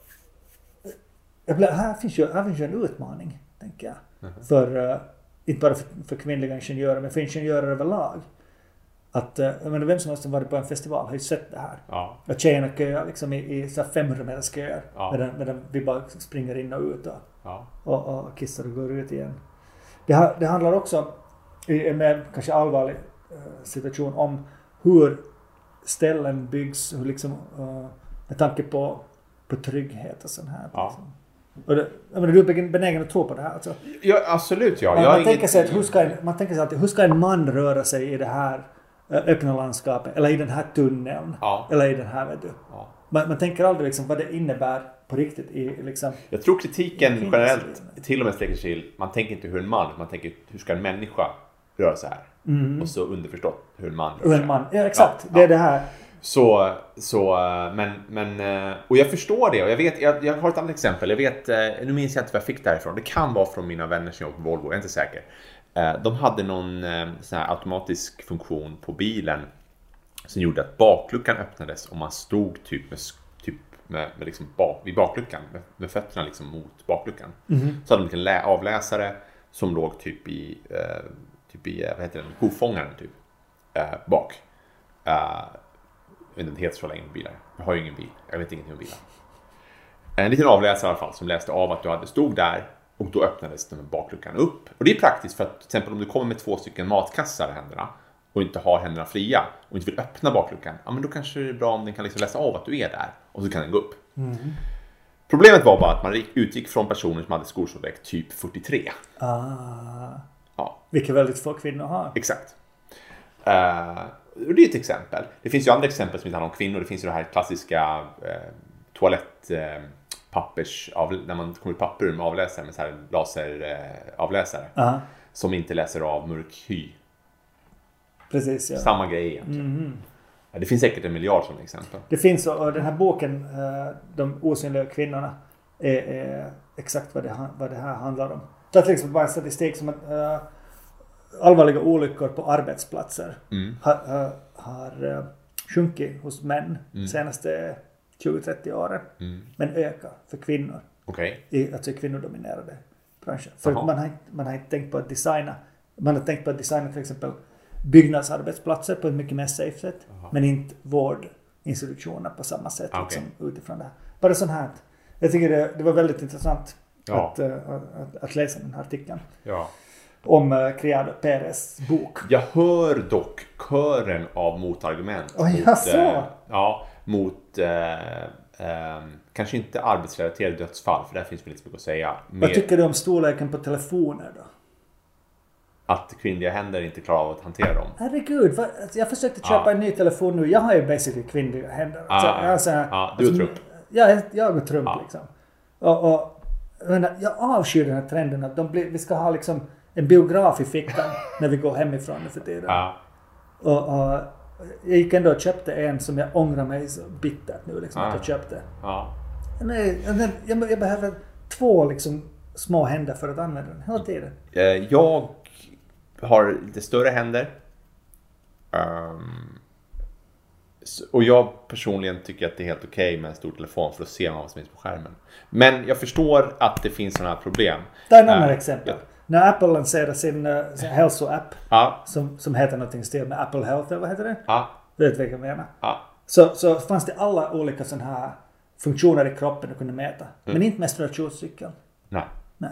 jag blev, här, finns ju, här finns ju en utmaning, tänker jag. Mm. För, uh, inte bara för, för kvinnliga ingenjörer, men för ingenjörer överlag. Att, uh, jag menar, vem som helst som varit på en festival har ju sett det här. Ja. Att tjejerna köar liksom i, i så femhundra meters köer. Ja. Medan, medan vi bara springer in och ut och, ja. och, och kissar och går ut igen. Det, ha, det handlar också i en mer kanske allvarlig uh, situation om hur ställen byggs, hur liksom, uh, med tanke på, på trygghet och sånt här. Ja. Liksom. Och det, jag menar, du är benägen att tro på det här. Alltså. Ja, absolut. Ja. Man, jag man, tänker inget... sig att, hur ska en, man tänker sig alltid, hur ska en man röra sig i det här öppna landskapet, eller i den här tunneln, ja. eller i den här, vet du. Ja. Man, man tänker aldrig liksom vad det innebär på riktigt i liksom... Jag tror kritiken generellt till och med sträcker sig till, man tänker inte hur en man, man tänker hur ska en människa röra sig här. Mm. Och så underförstått hur en man rör sig. sig. En man, ja exakt, ja, det är ja. det här. Så, så men, men, och jag förstår det och jag vet, jag, jag har ett annat exempel, jag vet, nu minns jag inte vad jag fick därifrån, det kan vara från mina vänner som jobbar på Volvo, jag är inte säker. De hade någon sån här automatisk funktion på bilen som gjorde att bakluckan öppnades och man stod typ med, typ med, med liksom bak, vid bakluckan, med, med fötterna liksom mot bakluckan. Mm. Så hade de en lä- avläsare som låg typ i, eh, typ i vad heter den, kofångaren typ, eh, bak. Uh, Jag vet inte helt så länge bilar. Jag har ju ingen bil. Jag vet ingenting om bilar. En liten avläsare i alla fall som läste av att du hade stod där och då öppnades den med bakluckan upp. Och det är praktiskt för att till exempel om du kommer med två stycken matkassar i händerna och inte har händerna fria och inte vill öppna bakluckan, ja men då kanske det är bra om den kan liksom läsa av att du är där och så kan den gå upp. Mm. Problemet var bara att man utgick från personer som hade skostorlek typ fyrtiotre. Ah. Ja. Vilket väldigt få kvinnor har. Exakt. Uh, och det är ett exempel. Det finns ju andra exempel som inte handlar om kvinnor. Det finns ju det här klassiska eh, toalettpappers eh, när man kommer ut papper med avläsare med så här laseravläsare eh, uh-huh. som inte läser av mörk hy. Precis, ja. Samma grej egentligen. Mm-hmm. Ja, det finns säkert en miljard sådana exempel. Det finns, och den här boken eh, De osynliga kvinnorna är, är exakt vad det, vad det här handlar om. Det är till exempel bara statistik som att eh, allvarliga olyckor på arbetsplatser mm. har, har, har uh, sjunkit hos män mm. senaste tjugo till trettio åren. Mm. Men ökar för kvinnor. Okay. I, alltså i kvinnodominerade branscher. För att man har, man har inte tänkt på att designa. Man har tänkt på att designa till exempel byggnadsarbetsplatser på ett mycket mer safe sätt. Aha. Men inte vårdinstitutioner på samma sätt. Okay. Liksom, utifrån det här. Bara sånt här. Jag tycker det, det var väldigt intressant ja. att, uh, att, att läsa den här artikeln. Ja. Om uh, Criado Perez bok. Jag hör dock kören av motargument. Oh, mot, jaså? eh, ja, mot eh, eh, kanske inte arbetsrelaterade dödsfall, för där finns väl inte så mycket att säga. Mer... Vad tycker du om storleken på telefoner då? att kvinnliga händer inte klarar av att hantera dem. Herregud, vad, alltså jag försökte köpa Ja. en ny telefon nu. Jag har ju basically kvinnliga händer. Alltså, Ja, jag har så här, ja, du är alltså, Trump. Ja, jag är Trump Ja. liksom. Och, och jag, menar, jag avskyr den här trenden att de blir, vi ska ha liksom en biograf i fickan när vi går hemifrån nu för tiden. Ja. Och, och jag gick ändå och köpte en som jag ångrar mig så bittert nu liksom Ja. att jag köpte. Ja. Nej, jag, jag, jag behöver två liksom små händer för att använda den hela tiden. Eh, Jag har lite större händer. Um, s- och jag personligen tycker att det är helt okej med en stor telefon för att se vad som finns på skärmen. Men jag förstår att det finns sådana här problem. Ta en annan Eh, exempel. ja. När Apple lanserade sin, uh, sin hälsoapp Ja, som, som heter någonting stil med Apple Health, eller vad heter det? ja, Vet vilka jag menar? ja. Så, så fanns det alla olika sådana här funktioner i kroppen du kunde mäta. Mm. Men inte menstruationscykeln. Nej. Nej,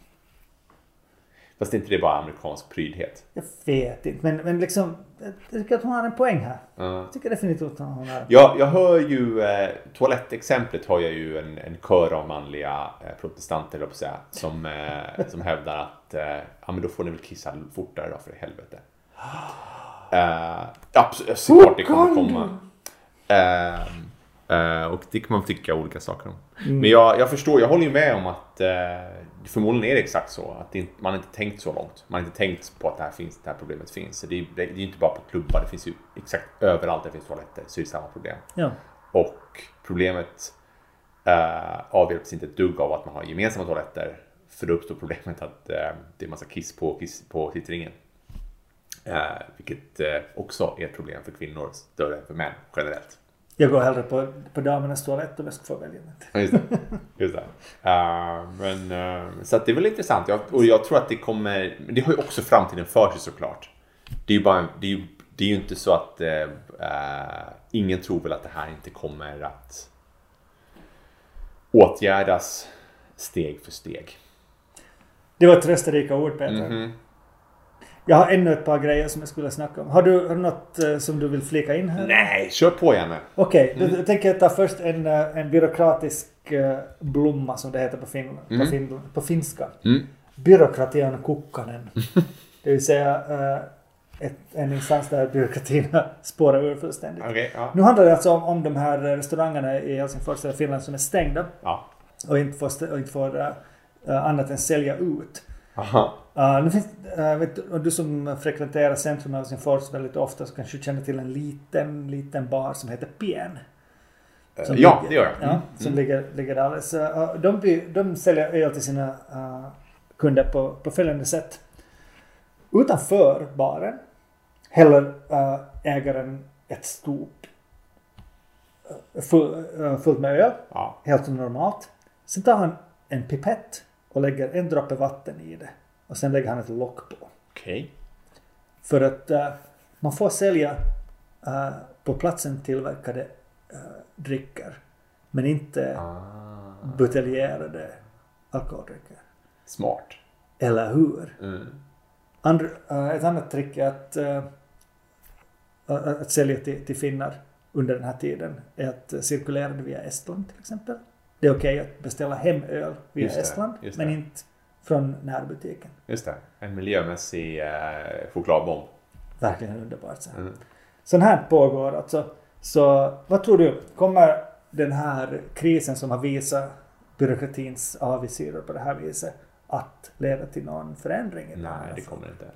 Fast inte det är bara amerikansk prydhet. jag vet inte. Men, men liksom, jag tycker att hon har en poäng här. Ja. Jag tycker definitivt att hon har. Ja, jag hör ju, eh, toalettexemplet har jag ju en, en kör av manliga eh, protestanter, på säga, som, eh, som hävdar att eh, ja, men då får ni väl kissa fortare då, för helvete. Eh, absolut, såklart det kommer komma. Eh, eh, och det kan man tycka olika saker om. Mm. Men jag, jag förstår, jag håller ju med om att eh, förmodligen är det exakt så. Att det inte, man inte tänkt så långt. Man har inte tänkt på att det här, finns, det här problemet finns. Så det, är, det är ju inte bara på klubbar, det finns ju exakt överallt där det finns toaletter. Så är det samma problem. Ja. Och problemet eh, avhjälps inte ett dugg av att man har gemensamma toaletter. För då uppstår problemet att eh, det är massa kiss på, kiss på tittringen. Eh, vilket eh, också är ett problem för kvinnor större än för män generellt. Jag går hellre på, på damernas toalett om jag ska få välja. Ja, just det. Just det. Uh, men, uh, så att det är väl intressant. Jag, och jag tror att det kommer... Men det har ju också framtiden för sig såklart. Det är ju, bara, det är ju, det är ju inte så att... Uh, uh, ingen tror väl att det här inte kommer att åtgärdas steg för steg. Det var trösterika ord, Peter. Mm-hmm. Jag har ännu ett par grejer som jag skulle snacka om. Har du, har du något uh, som du vill flika in här? Nej, kör på gärna. Okej, okay, Mm. då tänker jag ta först en, uh, en byråkratisk uh, blomma som det heter på, fin- Mm. på, fin- på finska. Mm. Byråkratian kukkanen. Det vill säga uh, ett, en instans där byråkratin spårar ur fullständigt. Okay, ja. Nu handlar det alltså om, om de här restaurangerna i Helsingfors eller Finland som är stängda. Ja. Och inte får, st- och inte får uh, uh, annat än sälja ut. Aha. Uh, nu finns, uh, vet du, och du som frekventerar centrum av Helsingfors väldigt ofta så kanske du känner till en liten, liten bar som heter Pien. Som Uh, ja, ligger, det gör jag. Ja, Mm. som ligger, ligger där alldeles. Uh, de, by, de säljer öl till sina uh, kunder på, på följande sätt. Utanför baren häller uh, ägaren ett stort uh, full, uh, fullt med öl. Ja. Helt som normalt. Sen tar han en pipett och lägger en droppe vatten i det. Och sen lägger han ett lock på. Okej. Okay. För att uh, man får sälja uh, på platsen tillverkade uh, drycker. Men inte Ah. buteljerade alkoholdrycker. Smart. Eller hur? Mm. Andra, uh, ett annat trick är att, uh, att sälja till, till finnar under den här tiden är att uh, cirkulera det via Estland till exempel. Det är okej att beställa hem öl via Just det, Estland, just men det. inte från närbutiken. Just det. En miljömässig eh, chokladbomb. Verkligen underbart. Så. Mm. Sån här pågår alltså. Så vad tror du? Kommer den här krisen som har visat byråkratins avigsidor på det här viset att leda till någon förändring? I Nej, här? det kommer inte.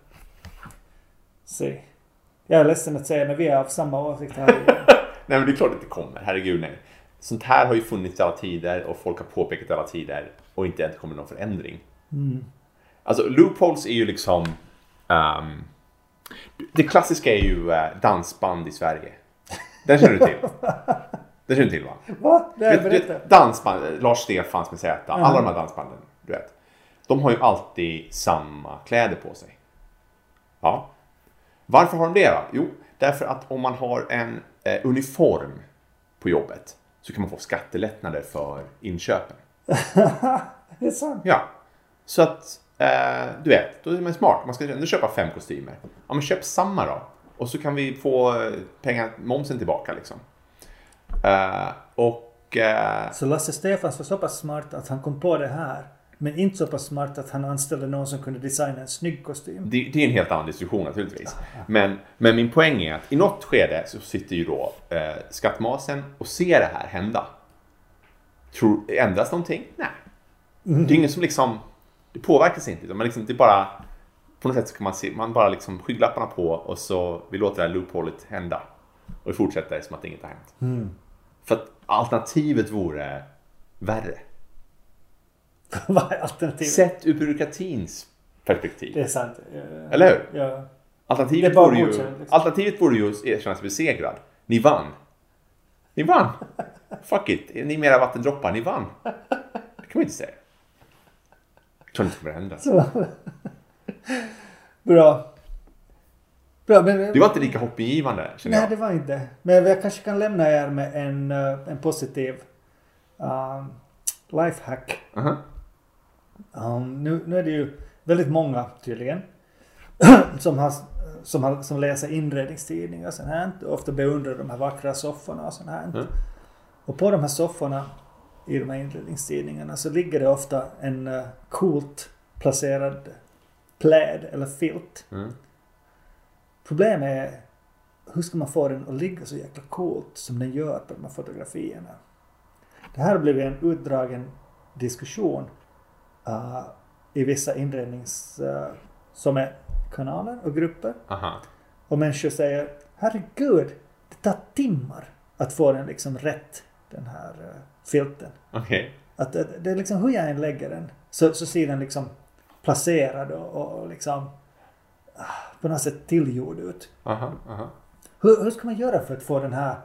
Se. Jag är ledsen att säga när vi är av samma åsikt här. Nej, men det är klart att det kommer. Herregud, nej. Sånt här har ju funnits i alla tider och folk har påpekat i alla tider och inte ens kommer någon förändring. Mm. Alltså, loopholes är ju liksom... Um, det klassiska är ju uh, dansband i Sverige. Den känner du till. Den känner du till, va? Va? Det är Vet, berätta. vet, dansband, Lars Stefans med Z, Mm. alla de här dansbanden, du vet. De har ju alltid samma kläder på sig. Ja. Varför har de det då? Jo, därför att om man har en eh, uniform på jobbet så kan man få skattelättnader för inköpen. Det är sant. Ja, så att eh, du vet, då är man smart. Man ska nu köpa fem kostymer. Ja, men köp samma då. Och så kan vi få eh, pengar, momsen tillbaka liksom. Eh, och... Eh, Så Lasse Stefans var så pass smart att han kom på det här Men inte så pass smart att han anställde någon som kunde designa en snygg kostym. Det, det är en helt annan diskussion naturligtvis. Men, men min poäng är att i något skede så sitter ju då eh, skattmasen och ser det här hända. Tror, ändras någonting? Nej. Mm. Det är ingen som liksom, det påverkas inte. Man liksom, det är bara, på något sätt så kan man se, man bara liksom skygglapparna på och så vi låter det här loopholet hända. Och vi fortsätter som att inget har hänt. Mm. För att alternativet vore värre. Vad är alternativet? Sett ur byråkratins perspektiv. Det är sant. Eller hur? Ja. Alternativet vore ju, liksom. alternativet vore ju att erkänna sig besegrad. Ni vann. Ni vann. Fuck it. Ni är mera vattendroppar. Ni vann. Det kan man inte säga. Jag tror inte det kommer hända. Så. Bra. Bra men, det var inte lika hoppingivande. Nej, jag. det var inte. Men jag kanske kan lämna er med en, en positiv uh, lifehack. Uh-huh. Um, nu, nu är det ju väldigt många tydligen som, har, som, har, som läser inredningstidningar och sånt här. Och ofta beundrar de här vackra sofforna och sånt här. Mm. Och på de här sofforna i de här inredningstidningarna så ligger det ofta en uh, coolt placerad pläd eller filt. Mm. Problemet är hur ska man få den att ligga så jäkla coolt som den gör på de här fotografierna. Det här har blivit en utdragen diskussion uh, i vissa inrednings uh, som är kanaler och grupper. Aha. Och människor säger, herregud, det tar timmar att få den liksom rätt, den här uh, filten. Okay. Att det, det är liksom hur jag än lägger den så, så ser den liksom placerad och, och liksom uh, på något sätt tillgjord ut. Aha, aha. Hur, hur ska man göra för att få den här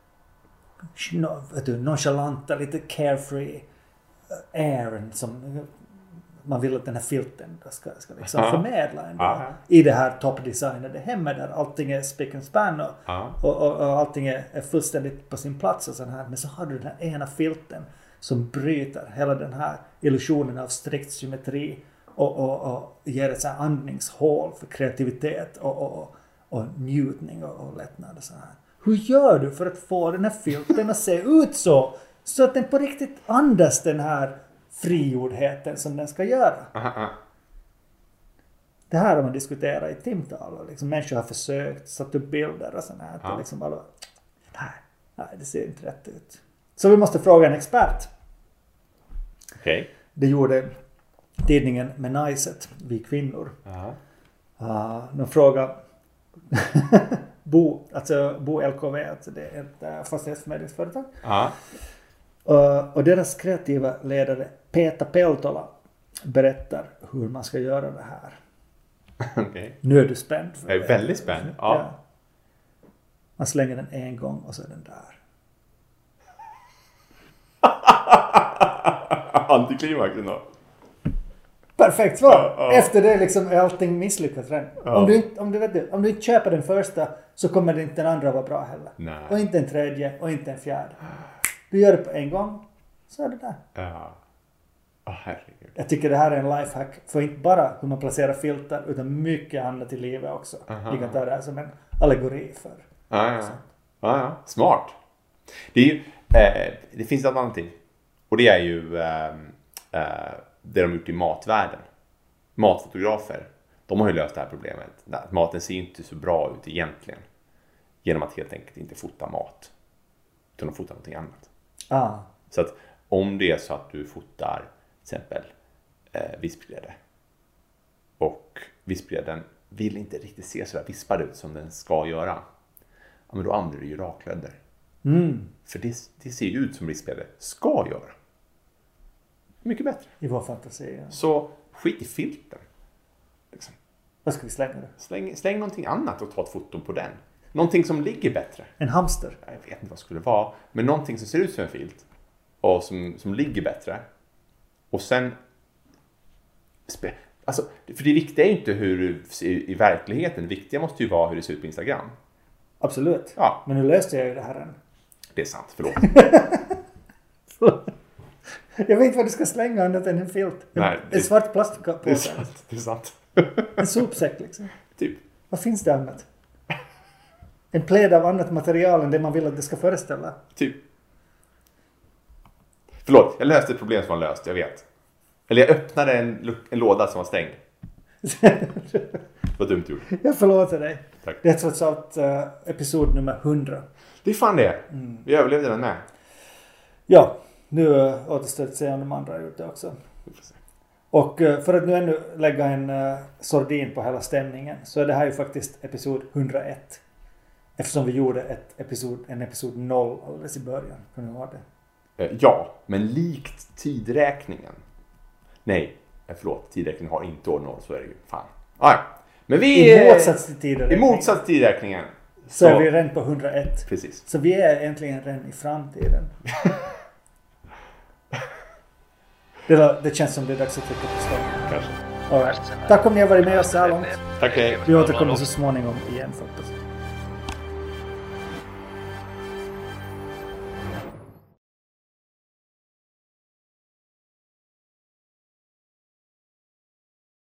vet du, nonchalanta, lite carefree airen som man vill att den här filten ska, ska liksom förmedla ändå, i det här toppdesignade hemmet där allting är spick and span och, och, och, och allting är, är fullständigt på sin plats och sån här. Men så har du den här ena filten som bryter hela den här illusionen av strikt symmetri och, och, och ger ett så här andningshål för kreativitet och, och, och, och njutning och, och lättnad och så här. Hur gör du för att få den här filten att se ut så? Så att den på riktigt andas den här frigjordheten som den ska göra. Aha. Det här har man diskuterat i timtal. Och liksom människor har försökt, satt upp bilder och sånt här. Ja. Och liksom bara, nej, nej, det ser inte rätt ut. Så vi måste fråga en expert. Okej. Okay. Det gjorde tidningen Menaiset, Vi kvinnor. Ja. Uh, de frågade Bo, alltså Bo L K V, alltså det är ett uh, fastighetsförmedlingsföretag. Ja. Uh, och deras kreativa ledare Peter Peltola berättar hur man ska göra det här. Okay. Nu är du spänd. För jag är väldigt spänd. Ja. Ja. Man slänger den en gång och så är den där. Antiklimax ändå. Perfekt svar. Ja, ja. Efter det liksom är allting misslyckat redan. Ja. Om, du inte, om, du vet, om du inte köper den första så kommer det inte den andra vara bra heller. Nej. Och inte en tredje och inte en fjärde. Du gör det på en gång så är det där. Ja. Oh, herregud. Jag tycker det här är en lifehack för inte bara hur man placerar filter utan mycket annat i livet också. Vi kan ta det här som en allegori för. Ja, ja. Ja, ja. Smart. Det, är ju, eh, det finns ett annat ting. Och det är ju eh, eh, det de gjort i matvärlden. Matfotografer. De har ju löst det här problemet. Maten ser inte så bra ut egentligen. Genom att helt enkelt inte fota mat. Utan att fota någonting annat. Ah. Så att om det är så att du fotar till exempel eh, vispgrädde. Och vispgrädden vill inte riktigt se så där vispad ut som den ska göra. Ja, men då använder du ju raklödder. Mm. För det, det ser ju ut som vispgrädde ska göra. Mycket bättre. I vår fantasi. Ja. Så skit i filten. Liksom. Vad ska vi slänga då? Släng, släng någonting annat och ta ett foto på den. Någonting som ligger bättre. En hamster? Jag vet inte vad det skulle vara. Men någonting som ser ut som en filt. Och som, som ligger bättre. Och sen... Alltså, för det viktiga är ju inte hur det ser ut i verkligheten. Det viktiga måste ju vara hur det ser ut på Instagram. Absolut. Ja. Men nu löste jag ju det här än. Det är sant, förlåt. Jag vet inte vad du ska slänga annat än en filt. Nej, det... En svart plastpåse. Det är sant. Det är sant. En sopsäck liksom. Typ. Vad finns det annat? En pläd av annat material än det man vill att det ska föreställa. Typ. Förlåt, jag löste ett problem som var löst, jag vet. Eller jag öppnade en, en låda som var stängd. Vad dumt gjort. Jag förlåter dig. Tack. Det är trots allt uh, episod nummer hundra. Det är fan det. Mm. Vi överlevde den med. Ja, nu uh, återstår att se om de andra har gjort det också. Och uh, för att nu ännu lägga en uh, sordin på hela stämningen så är det här ju faktiskt episod hundraett. Eftersom vi gjorde ett episod, en episod noll alldeles i början. Kan det vara det? Uh, ja, men likt tidräkningen. Nej, förlåt. Tidräkningen har inte år noll, så är det ju. Fan. Ah, ja. Men vi I motsats till tidräkningen. I motsats till tidräkningen. Så, så är vi redan på hundraett. Precis. Så vi är egentligen redan i framtiden. det, var, det känns som det är dags att trycka på stopp. Kanske. Right. Tack om ni har varit med oss så här långt. Tack hej. Vi återkommer så småningom igen, hoppas.